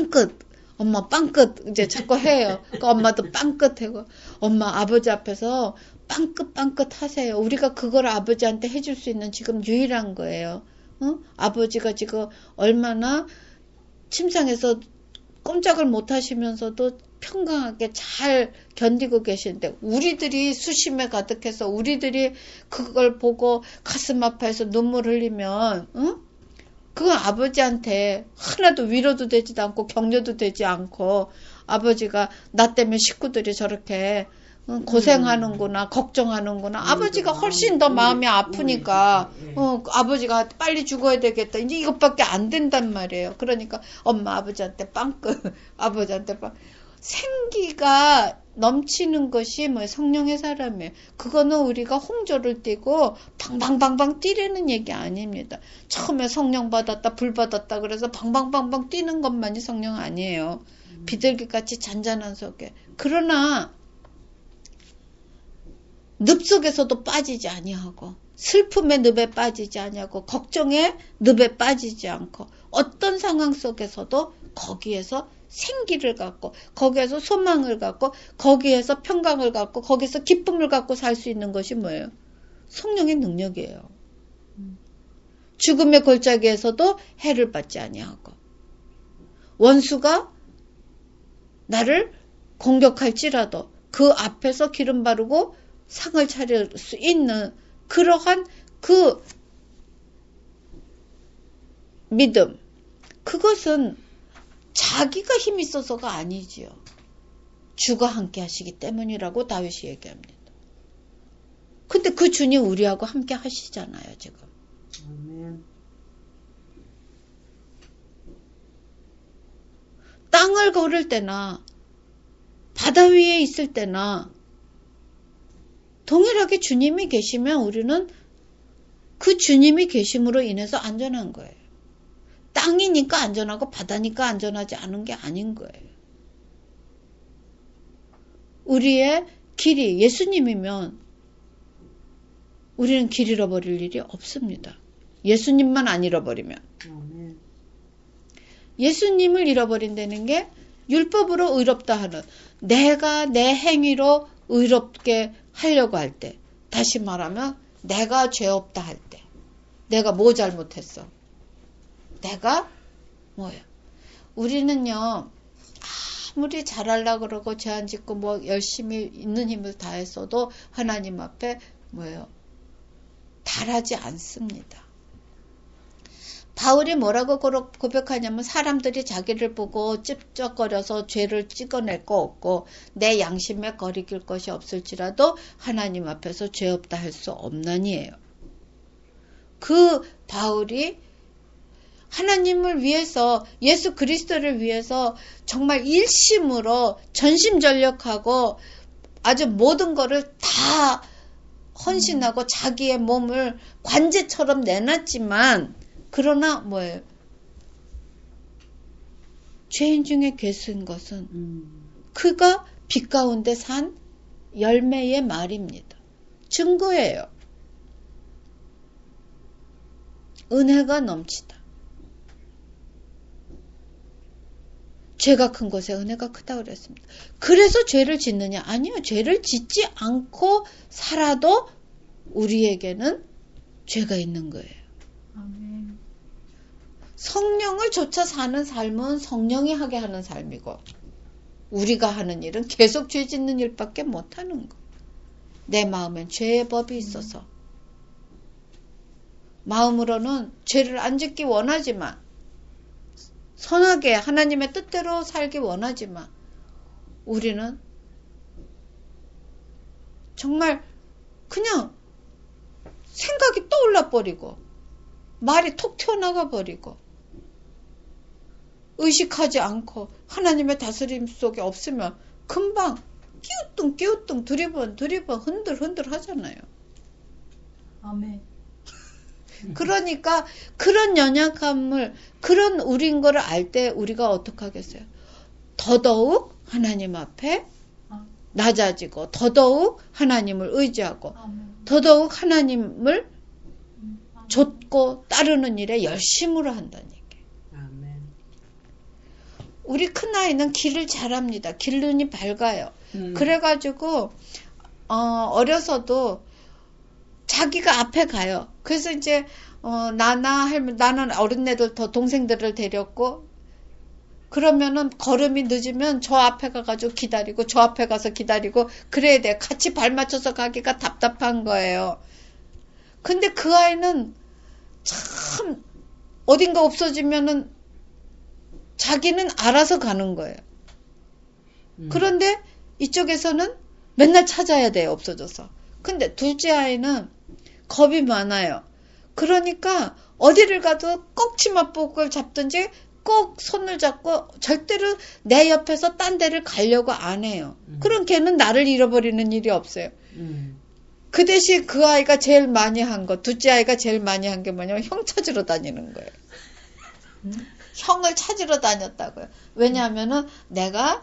빵긋 이제 자꾸 해요. 그러니까 엄마도 빵긋하고, 엄마 아버지 앞에서 빵긋빵긋 하세요. 우리가 그걸 아버지한테 해줄 수 있는 지금 유일한 거예요. 아버지가 지금 얼마나 침상에서 꼼짝을 못 하시면서도 평강하게 잘 견디고 계시는데, 우리들이 수심에 가득해서 우리들이 그걸 보고 가슴 아파해서 눈물 흘리면 그건 아버지한테 하나도 위로도 되지도 않고 격려도 되지 않고, 아버지가 나 때문에 식구들이 저렇게 고생하는구나, 걱정하는구나. 아버지가 훨씬 더 마음이 아프니까 아버지가 빨리 죽어야 되겠다. 이제 이것밖에 안 된단 말이에요. 그러니까 엄마 아버지한테 빵긋, 아버지한테 빵. 생기가 넘치는 것이 뭐 성령의 사람이에요. 그거는 우리가 홍조를 띠고 방방방방 뛰려는 얘기 아닙니다. 처음에 성령 받았다, 불 받았다 그래서 방방방방 뛰는 것만이 성령 아니에요. 비둘기같이 잔잔한 속에. 그러나 늪 속에서도 빠지지 아니하고, 슬픔의 늪에 빠지지 아니하고, 걱정의 늪에 빠지지 않고, 어떤 상황 속에서도 거기에서 생기를 갖고, 거기에서 소망을 갖고, 거기에서 평강을 갖고, 거기서 기쁨을 갖고 살 수 있는 것이 뭐예요? 성령의 능력이에요. 죽음의 골짜기에서도 해를 받지 아니하고 원수가 나를 공격할지라도 그 앞에서 기름 바르고 상을 차릴 수 있는 그러한 그 믿음, 그것은 자기가 힘이 있어서가 아니지요. 주가 함께 하시기 때문이라고 다윗이 얘기합니다. 근데 그 주님 우리하고 함께 하시잖아요, 지금. 아멘. 땅을 걸을 때나 바다 위에 있을 때나 동일하게 주님이 계시면 우리는 그 주님이 계심으로 인해서 안전한 거예요. 땅이니까 안전하고 바다니까 안전하지 않은 게 아닌 거예요. 우리의 길이 예수님이면 우리는 길 잃어버릴 일이 없습니다. 예수님만 안 잃어버리면. 아멘. 예수님을 잃어버린다는 게 율법으로 의롭다 하는, 내가 내 행위로 의롭게 하려고 할 때, 다시 말하면 내가 죄 없다 할 때, 내가 뭐 잘못했어? 내가 뭐야? 우리는요, 아무리 잘하려고 그러고 죄 안 짓고 뭐 열심히 있는 힘을 다했어도 하나님 앞에 뭐예요? 달하지 않습니다. 바울이 뭐라고 고백하냐면, 사람들이 자기를 보고 찝쩍거려서 죄를 찍어낼 거 없고 내 양심에 거리낄 것이 없을지라도 하나님 앞에서 죄 없다 할 수 없나니에요. 그 바울이 하나님을 위해서, 예수 그리스도를 위해서 정말 일심으로 전심전력하고 아주 모든 거를 다 헌신하고 자기의 몸을 관제처럼 내놨지만, 그러나 뭐예요? 죄인 중에 괴수인 것은 그가 빛 가운데 산 열매의 말입니다. 증거예요. 은혜가 넘치다. 죄가 큰 곳에 은혜가 크다고 그랬습니다. 그래서 죄를 짓느냐? 아니요. 죄를 짓지 않고 살아도 우리에게는 죄가 있는 거예요. 아멘. 성령을 쫓아 사는 삶은 성령이 하게 하는 삶이고, 우리가 하는 일은 계속 죄 짓는 일밖에 못하는 거. 내 마음엔 죄의 법이 있어서 마음으로는 죄를 안 짓기 원하지만, 선하게 하나님의 뜻대로 살기 원하지만, 우리는 정말 그냥 생각이 떠올라 버리고 말이 톡 튀어나가 버리고 의식하지 않고 하나님의 다스림 속에 없으면 금방 끼우뚱 두리번 흔들 하잖아요. 아멘. 그러니까 그런 연약함을, 그런 우리인 거를 알 때 우리가 어떻게 하겠어요? 더더욱 하나님 앞에 낮아지고, 더더욱 하나님을 의지하고, 더더욱 하나님을 좇고 따르는 일에 열심으로 한다는 얘기예요. 아멘. 우리 큰아이는 길을 잘합니다. 길눈이 밝아요. 그래가지고 어려서도 자기가 앞에 가요. 그래서 이제 나는 어린애들 더 동생들을 데렸고, 그러면은 걸음이 늦으면 저 앞에 가가지고 기다리고 저 앞에 가서 기다리고 그래야 돼. 같이 발 맞춰서 가기가 답답한 거예요. 근데 그 아이는 참 어딘가 없어지면은 자기는 알아서 가는 거예요. 그런데 이쪽에서는 맨날 찾아야 돼요. 없어져서. 근데 둘째 아이는 겁이 많아요. 그러니까 어디를 가도 꼭 치맛복을 잡든지 꼭 손을 잡고 절대로 내 옆에서 딴 데를 가려고 안 해요. 그럼 걔는 나를 잃어버리는 일이 없어요. 그 대신 그 아이가 제일 많이 한 거, 둘째 아이가 제일 많이 한 게 뭐냐면 형 찾으러 다니는 거예요. 형을 찾으러 다녔다고요. 왜냐하면은 내가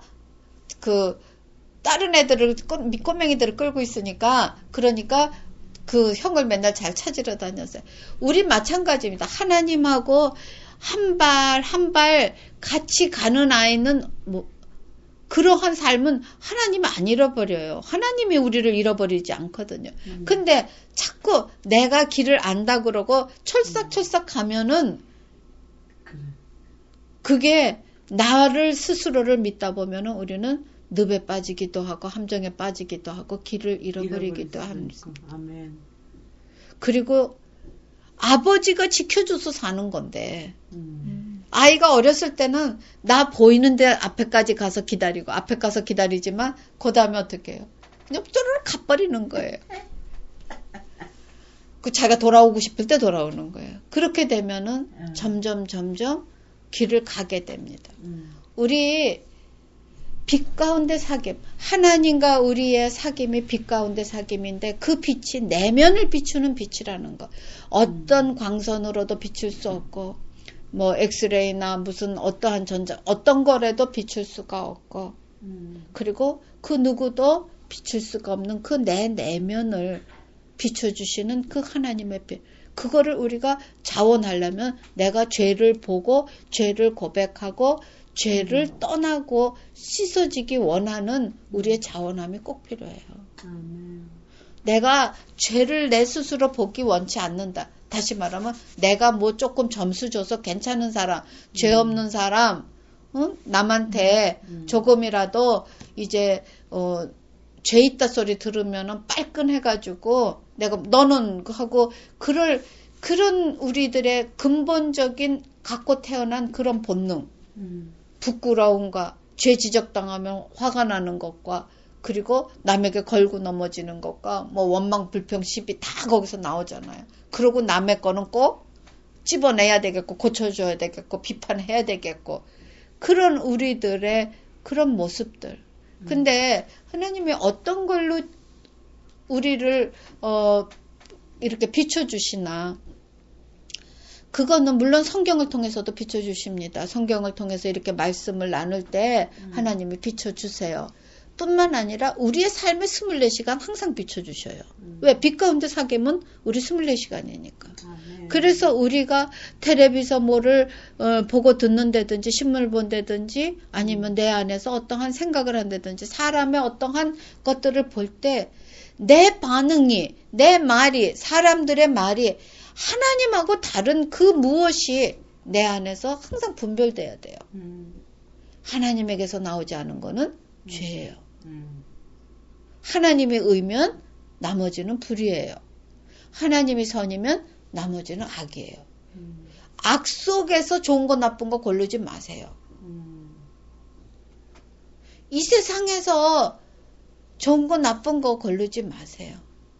다른 애들을, 꼬맹이들을 끌고 있으니까, 그러니까 그 형을 맨날 잘 찾으러 다녔어요. 우리 마찬가지입니다. 하나님하고 한 발 같이 가는 아이는 그러한 삶은 하나님 안 잃어버려요. 하나님이 우리를 잃어버리지 않거든요. 근데 자꾸 내가 길을 안다 그러고 철싹철싹 가면은 그게 나를 스스로를 믿다 보면은 우리는 늪에 빠지기도 하고 함정에 빠지기도 하고 길을 잃어버리기도 합니다. 아멘. 그리고 아버지가 지켜줘서 사는 건데 아이가 어렸을 때는 나 보이는데 앞에까지 가서 기다리고 앞에 가서 기다리지만 그 다음에 어떻게 해요? 그냥 쪼르르 가버리는 거예요. 그 자기가 돌아오고 싶을 때 돌아오는 거예요. 그렇게 되면은 점점 길을 가게 됩니다. 우리 빛 가운데 사귐, 하나님과 우리의 사귐이 빛 가운데 사귐인데 그 빛이 내면을 비추는 빛이라는 거. 어떤 광선으로도 비출 수 없고 뭐 엑스레이나 무슨 어떠한 어떤 거라도 비출 수가 없고 그리고 그 누구도 비출 수가 없는 그 내 내면을 비춰주시는 그 하나님의 빛. 그거를 우리가 자원하려면 내가 죄를 보고 죄를 고백하고 죄를 떠나고 씻어지기 원하는 우리의 자원함이 꼭 필요해요. 내가 죄를 내 스스로 보기 원치 않는다. 다시 말하면 내가 뭐 조금 점수 줘서 괜찮은 사람, 죄 없는 사람, 남한테 조금이라도 이제 죄 있다 소리 들으면은 빨끈해가지고 내가 너는 하고 그런 우리들의 근본적인 갖고 태어난 그런 본능, 부끄러움과 죄 지적당하면 화가 나는 것과 그리고 남에게 걸고 넘어지는 것과 뭐 원망 불평 시비 다 거기서 나오잖아요. 그러고 남의 거는 꼭 집어내야 되겠고 고쳐줘야 되겠고 비판해야 되겠고 그런 우리들의 그런 모습들. 근데 하나님이 어떤 걸로 우리를 이렇게 비춰주시나 그거는 물론 성경을 통해서도 비춰주십니다. 성경을 통해서 이렇게 말씀을 나눌 때 하나님이 비춰주세요. 뿐만 아니라 우리의 삶의 24시간 항상 비춰주셔요. 왜? 빛 가운데 사귐은 우리 24시간이니까. 그래서 우리가 텔레비에서 뭐를 보고 듣는다든지 신문을 본다든지 아니면 내 안에서 어떠한 생각을 한다든지 사람의 어떠한 것들을 볼 때 내 반응이, 내 말이, 사람들의 말이 하나님하고 다른 그 무엇이 내 안에서 항상 분별돼야 돼요. 하나님에게서 나오지 않은 거는 죄예요. 하나님이 의면 나머지는 불이에요. 하나님이 선이면 나머지는 악이에요. 악 속에서 좋은 거 나쁜 거 고르지 마세요. 이 세상에서 좋은 거 나쁜 거 고르지 마세요.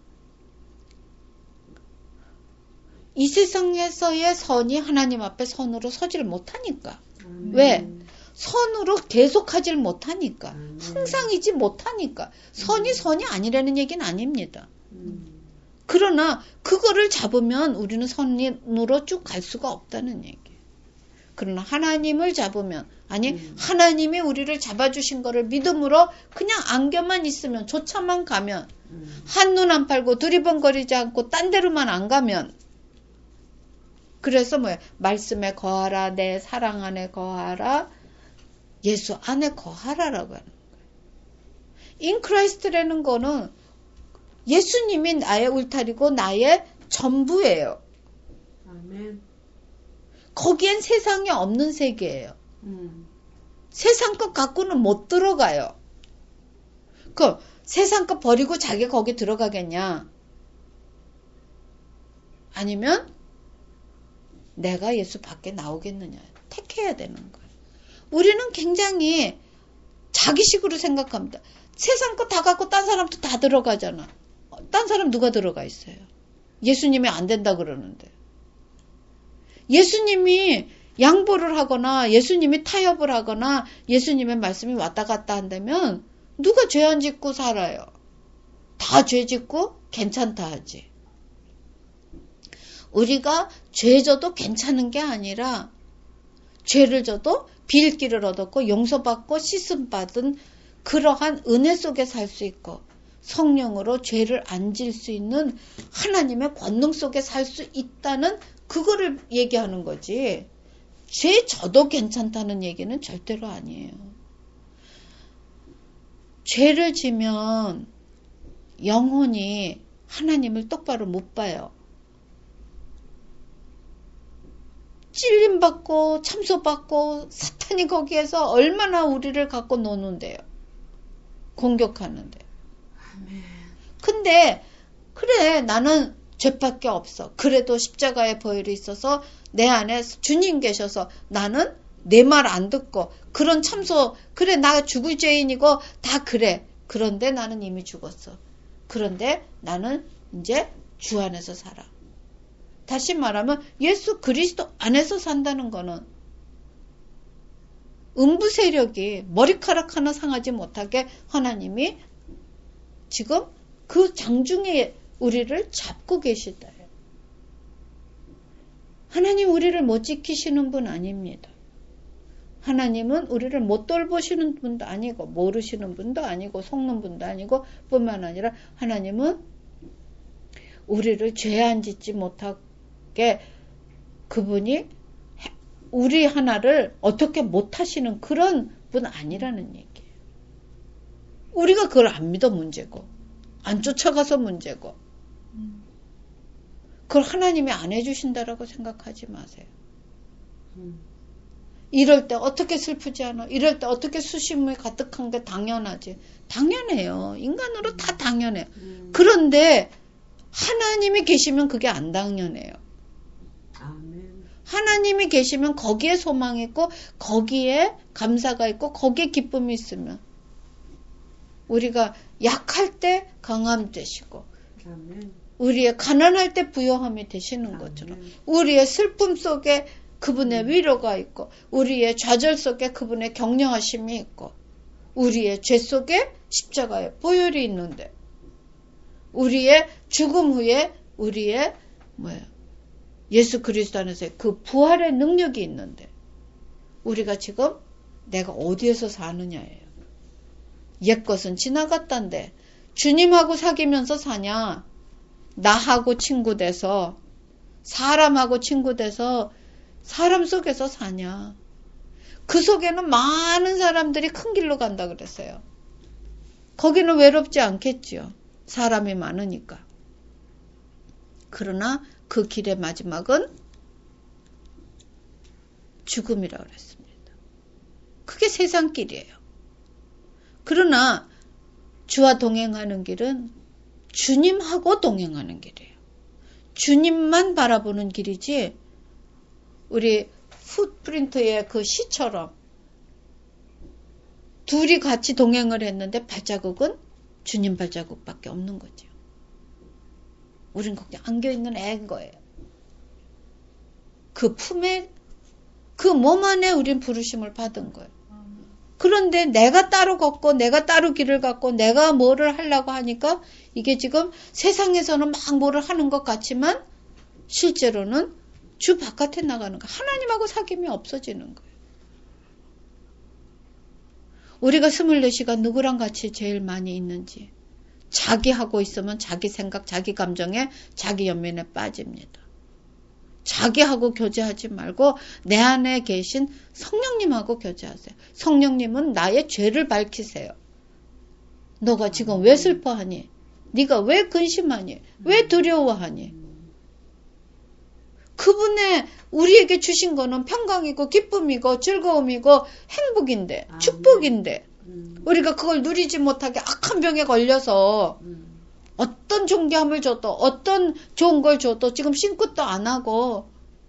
이 세상에서의 선이 하나님 앞에 선으로 서질 못하니까. 왜? 선으로 계속하질 못하니까. 항상이지 못하니까. 선이 아니라는 얘기는 아닙니다. 그러나 그거를 잡으면 우리는 선으로 쭉 갈 수가 없다는 얘기예요. 그러나 하나님을 잡으면 하나님이 우리를 잡아주신 거를 믿음으로 그냥 안겨만 있으면 조차만 가면 한눈 안 팔고 두리번거리지 않고 딴 데로만 안 가면 그래서 말씀에 거하라 내 사랑 안에 거하라 예수 안에 거하라라고 하는 거예요. 인크라이스트라는 거는 예수님이 나의 울타리고 나의 전부예요. 아멘. 거기엔 세상에 없는 세계예요. 세상 것 갖고는 못 들어가요. 그 세상 것 버리고 자기가 거기 들어가겠냐? 아니면 내가 예수 밖에 나오겠느냐? 택해야 되는 거예요. 우리는 굉장히 자기식으로 생각합니다. 세상 거 다 갖고 딴 사람도 다 들어가잖아. 딴 사람 누가 들어가 있어요? 예수님이 안 된다 그러는데. 예수님이 양보를 하거나 예수님이 타협을 하거나 예수님의 말씀이 왔다 갔다 한다면 누가 죄 안 짓고 살아요? 다 죄 짓고 괜찮다 하지. 우리가 죄 져도 괜찮은 게 아니라 죄를 져도 빌기를 얻었고 용서받고 씻음받은 그러한 은혜 속에 살 수 있고 성령으로 죄를 안 질 수 있는 하나님의 권능 속에 살 수 있다는 그거를 얘기하는 거지. 죄 져도 괜찮다는 얘기는 절대로 아니에요. 죄를 지면 영혼이 하나님을 똑바로 못 봐요. 찔림받고 참소받고 사탄이 거기에서 얼마나 우리를 갖고 노는데요. 공격하는데. 근데 그래 나는 죄밖에 없어. 그래도 십자가의 보혈이 있어서 내 안에 주님 계셔서 나는 내 말 안 듣고 그런 참소 그래 나 죽을 죄인이고 다 그래. 그런데 나는 이미 죽었어. 그런데 나는 이제 주 안에서 살아. 다시 말하면 예수 그리스도 안에서 산다는 거는 음부 세력이 머리카락 하나 상하지 못하게 하나님이 지금 그 장중에 우리를 잡고 계시다. 하나님 우리를 못 지키시는 분 아닙니다. 하나님은 우리를 못 돌보시는 분도 아니고 모르시는 분도 아니고 속는 분도 아니고 뿐만 아니라 하나님은 우리를 죄 안 짓지 못하게 그분이 우리 하나를 어떻게 못하시는 그런 분 아니라는 얘기예요. 우리가 그걸 안 믿어 문제고 안 쫓아가서 문제고 그걸 하나님이 안 해주신다라고 생각하지 마세요. 이럴 때 어떻게 슬프지 않아? 이럴 때 어떻게 수심이 가득한 게 당연하지. 당연해요. 인간으로 다 당연해요. 그런데 하나님이 계시면 그게 안 당연해요. 아멘. 하나님이 계시면 거기에 소망이 있고 거기에 감사가 있고 거기에 기쁨이 있으면 우리가 약할 때 강함 되시고 아멘. 우리의 가난할 때 부요함이 되시는 것처럼 우리의 슬픔 속에 그분의 위로가 있고 우리의 좌절 속에 그분의 격려하심이 있고 우리의 죄 속에 십자가의 보혈이 있는데 우리의 죽음 후에 우리의 예수 그리스도 안에서의 그 부활의 능력이 있는데 우리가 지금 내가 어디에서 사느냐예요. 옛것은 지나갔단데 주님하고 사귀면서 사냐 나하고 친구 돼서 사람하고 친구 돼서 사람 속에서 사냐. 그 속에는 많은 사람들이 큰 길로 간다 그랬어요. 거기는 외롭지 않겠지요. 사람이 많으니까. 그러나 그 길의 마지막은 죽음이라고 그랬습니다. 그게 세상 길이에요. 그러나 주와 동행하는 길은 주님하고 동행하는 길이에요. 주님만 바라보는 길이지 우리 풋프린트의 그 시처럼 둘이 같이 동행을 했는데 발자국은 주님 발자국밖에 없는 거죠. 우린 거기 안겨있는 애인 거예요. 그 품에 그 몸 안에 우린 부르심을 받은 거예요. 그런데 내가 따로 걷고 내가 따로 길을 갔고 내가 뭐를 하려고 하니까 이게 지금 세상에서는 막 뭐를 하는 것 같지만 실제로는 주 바깥에 나가는 거 하나님하고 사귐이 없어지는 거예요. 우리가 24시간 누구랑 같이 제일 많이 있는지 자기하고 있으면 자기 생각, 자기 감정에 자기 연민에 빠집니다. 자기하고 교제하지 말고 내 안에 계신 성령님하고 교제하세요. 성령님은 나의 죄를 밝히세요. 너가 지금 왜 슬퍼하니? 네가 왜 근심하니? 왜 두려워하니? 그분의 우리에게 주신 거는 평강이고 기쁨이고 즐거움이고 행복인데 축복인데 우리가 그걸 누리지 못하게 악한 병에 걸려서 어떤 존귀함을 줘도 어떤 좋은 걸 줘도 지금 싱긋도 안 하고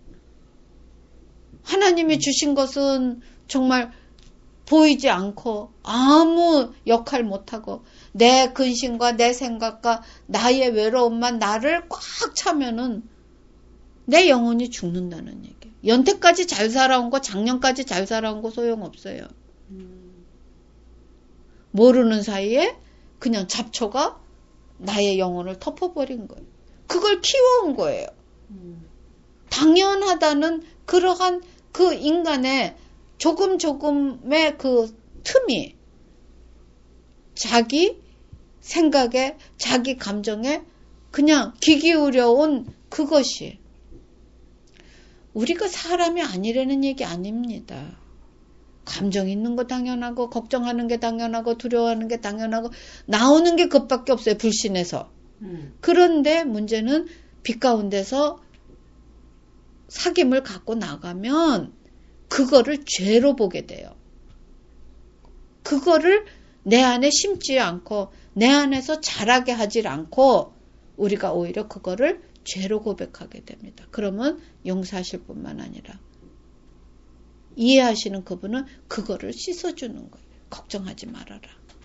하나님이 주신 것은 정말 보이지 않고 아무 역할 못하고 내 근심과 내 생각과 나의 외로움만 나를 꽉 차면은 내 영혼이 죽는다는 얘기예요. 연태까지 잘 살아온 거 작년까지 잘 살아온 거 소용없어요. 모르는 사이에 그냥 잡초가 나의 영혼을 덮어버린 거예요. 그걸 키워온 거예요. 당연하다는 그러한 그 인간의 조금의 그 틈이 자기 생각에 자기 감정에 그냥 귀 기울여 온 그것이 우리가 사람이 아니라는 얘기 아닙니다. 감정 있는 거 당연하고 걱정하는 게 당연하고 두려워하는 게 당연하고 나오는 게 그것밖에 없어요. 불신에서. 그런데 문제는 빛 가운데서 사귐을 갖고 나가면 그거를 죄로 보게 돼요. 그거를 내 안에 심지 않고 내 안에서 자라게 하질 않고 우리가 오히려 그거를 죄로 고백하게 됩니다. 그러면 용서하실 뿐만 아니라 이해하시는 그분은 그거를 씻어주는 거예요. 걱정하지 말아라.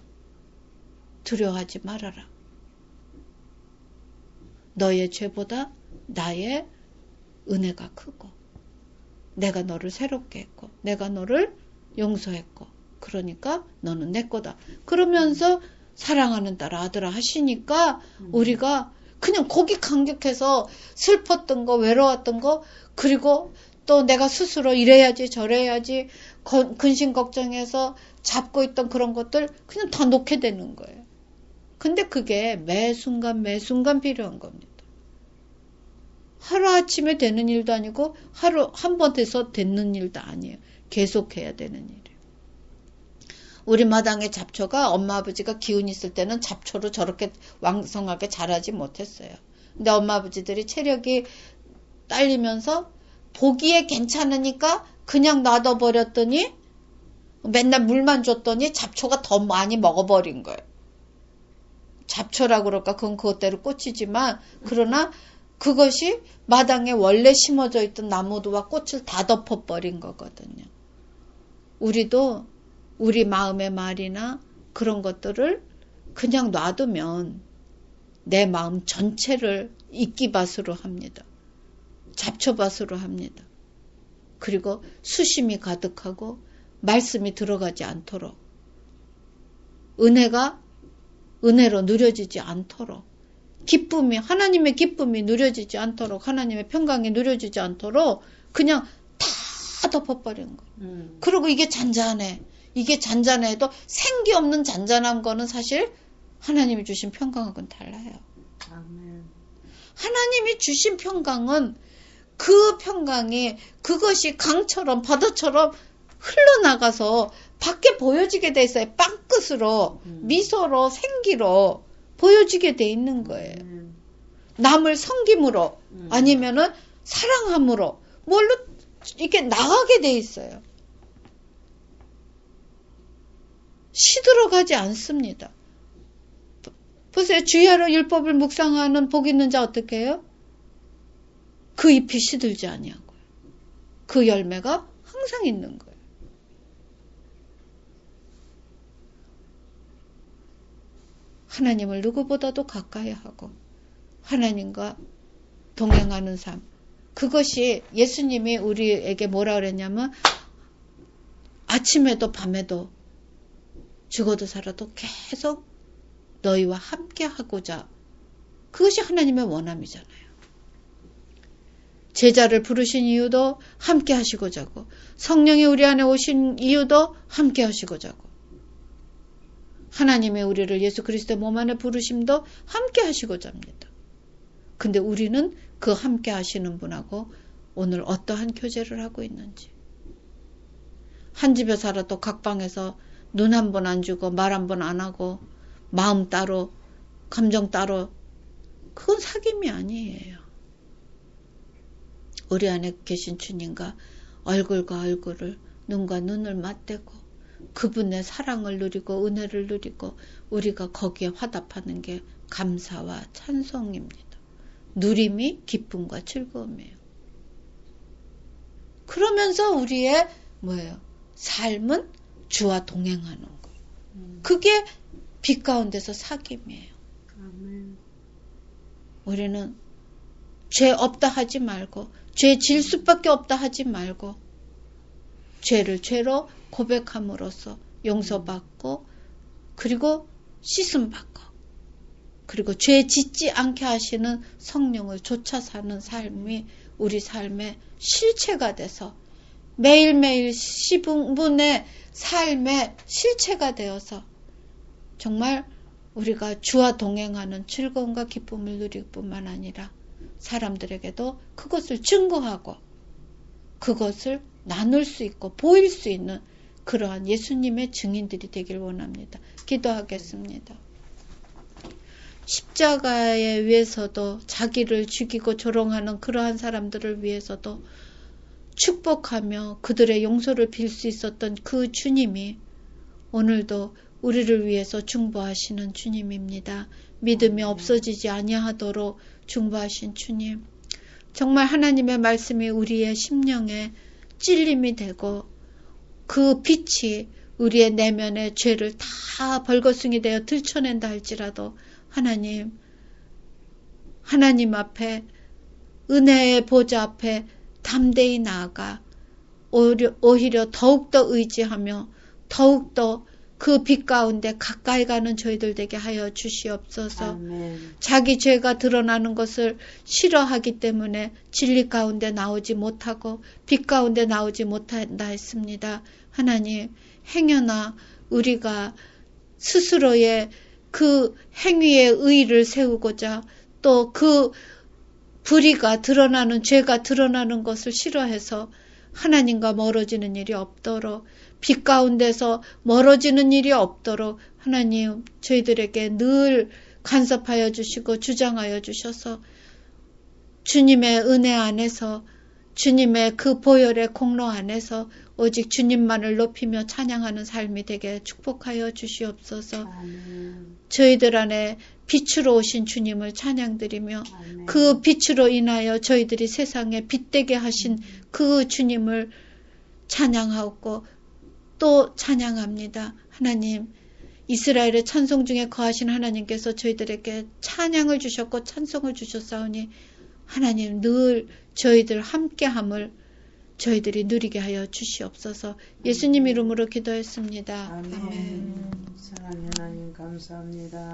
두려워하지 말아라. 너의 죄보다 나의 은혜가 크고 내가 너를 새롭게 했고 내가 너를 용서했고 그러니까 너는 내 거다. 그러면서 사랑하는 딸 아들아 하시니까 우리가 그냥 거기 감격해서 슬펐던 거 외로웠던 거 그리고 또 내가 스스로 이래야지 저래야지 근심 걱정해서 잡고 있던 그런 것들 그냥 다 놓게 되는 거예요. 근데 그게 매 순간 필요한 겁니다. 하루아침에 되는 일도 아니고 하루 한 번 돼서 되는 일도 아니에요. 계속해야 되는 일이에요. 우리 마당에 잡초가 엄마 아버지가 기운 있을 때는 잡초로 저렇게 왕성하게 자라지 못했어요. 근데 엄마 아버지들이 체력이 딸리면서 보기에 괜찮으니까 그냥 놔둬버렸더니 맨날 물만 줬더니 잡초가 더 많이 먹어버린 거예요. 잡초라고 그럴까 그건 그것대로 꽃이지만 그러나 그것이 마당에 원래 심어져 있던 나무와 꽃을 다 덮어버린 거거든요. 우리도 우리 마음의 말이나 그런 것들을 그냥 놔두면 내 마음 전체를 이끼밭으로 합니다. 잡초밭으로 합니다. 그리고 수심이 가득하고 말씀이 들어가지 않도록 은혜로 누려지지 않도록 기쁨이 하나님의 기쁨이 누려지지 않도록 하나님의 평강이 누려지지 않도록 그냥 다 덮어버린 거예요. 그리고 이게 잔잔해. 이게 잔잔해도 생기 없는 잔잔한 거는 사실 하나님이 주신 평강하고는 달라요. 아멘. 하나님이 주신 평강은 그 평강이 그것이 강처럼 바다처럼 흘러나가서 밖에 보여지게 돼 있어요. 빵끝으로 미소로 생기로 보여지게 돼 있는 거예요. 남을 섬김으로 아니면은 사랑함으로 뭘로 이렇게 나가게 돼 있어요. 시들어가지 않습니다. 보세요. 주야로 율법을 묵상하는 복 있는 자 어떻게 해요? 그 잎이 시들지 아니하고요. 그 열매가 항상 있는 거예요. 하나님을 누구보다도 가까이 하고 하나님과 동행하는 삶. 그것이 예수님이 우리에게 뭐라 그랬냐면 아침에도 밤에도 죽어도 살아도 계속 너희와 함께 하고자. 그것이 하나님의 원함이잖아요. 제자를 부르신 이유도 함께 하시고자고 성령이 우리 안에 오신 이유도 함께 하시고자고 하나님의 우리를 예수 그리스도의 몸 안에 부르심도 함께 하시고자 합니다. 근데 우리는 그 함께 하시는 분하고 오늘 어떠한 교제를 하고 있는지 한 집에 살아도 각 방에서 눈 한 번 안 주고 말 한 번 안 하고 마음 따로 감정 따로 그건 사귐이 아니에요. 우리 안에 계신 주님과 얼굴과 얼굴을 눈과 눈을 맞대고 그분의 사랑을 누리고 은혜를 누리고 우리가 거기에 화답하는 게 감사와 찬송입니다. 누림이 기쁨과 즐거움이에요. 그러면서 우리의 삶은 주와 동행하는 거. 그게 빛 가운데서 사귐이에요. 아멘. 우리는 죄 없다 하지 말고 죄 질 수밖에 없다 하지 말고 죄를 죄로 고백함으로써 용서받고 그리고 씻음받고 그리고 죄 짓지 않게 하시는 성령을 쫓아 사는 삶이 우리 삶의 실체가 돼서 매일매일 10분의 삶의 실체가 되어서 정말 우리가 주와 동행하는 즐거움과 기쁨을 누릴 뿐만 아니라 사람들에게도 그것을 증거하고 그것을 나눌 수 있고 보일 수 있는 그러한 예수님의 증인들이 되길 원합니다. 기도하겠습니다. 십자가에 위해서도 자기를 죽이고 조롱하는 그러한 사람들을 위해서도 축복하며 그들의 용서를 빌 수 있었던 그 주님이 오늘도 우리를 위해서 중보하시는 주님입니다. 믿음이 없어지지 아니하도록 중보하신 주님. 정말 하나님의 말씀이 우리의 심령에 찔림이 되고 그 빛이 우리의 내면의 죄를 다 벌거숭이 되어 들춰낸다 할지라도 하나님 앞에 은혜의 보좌 앞에 담대히 나아가 오히려 더욱더 의지하며 더욱더 그 빛 가운데 가까이 가는 저희들 되게 하여 주시옵소서. 아멘. 자기 죄가 드러나는 것을 싫어하기 때문에 진리 가운데 나오지 못하고 빛 가운데 나오지 못한다 했습니다. 하나님, 행여나 우리가 스스로의 그 행위의 의의를 세우고자 또 그 불의가 드러나는 죄가 드러나는 것을 싫어해서 하나님과 멀어지는 일이 없도록 빛 가운데서 멀어지는 일이 없도록 하나님 저희들에게 늘 간섭하여 주시고 주장하여 주셔서 주님의 은혜 안에서 주님의 그 보혈의 공로 안에서 오직 주님만을 높이며 찬양하는 삶이 되게 축복하여 주시옵소서. 아멘. 저희들 안에 빛으로 오신 주님을 찬양드리며 아멘. 그 빛으로 인하여 저희들이 세상에 빛되게 하신 그 주님을 찬양하고 또 찬양합니다. 하나님, 이스라엘의 찬송 중에 거하신 하나님께서 저희들에게 찬양을 주셨고 찬송을 주셨사오니 하나님 늘 저희들 함께함을 저희들이 누리게 하여 주시옵소서. 예수님 이름으로 기도했습니다. 아멘. 사랑하는 하나님 감사합니다.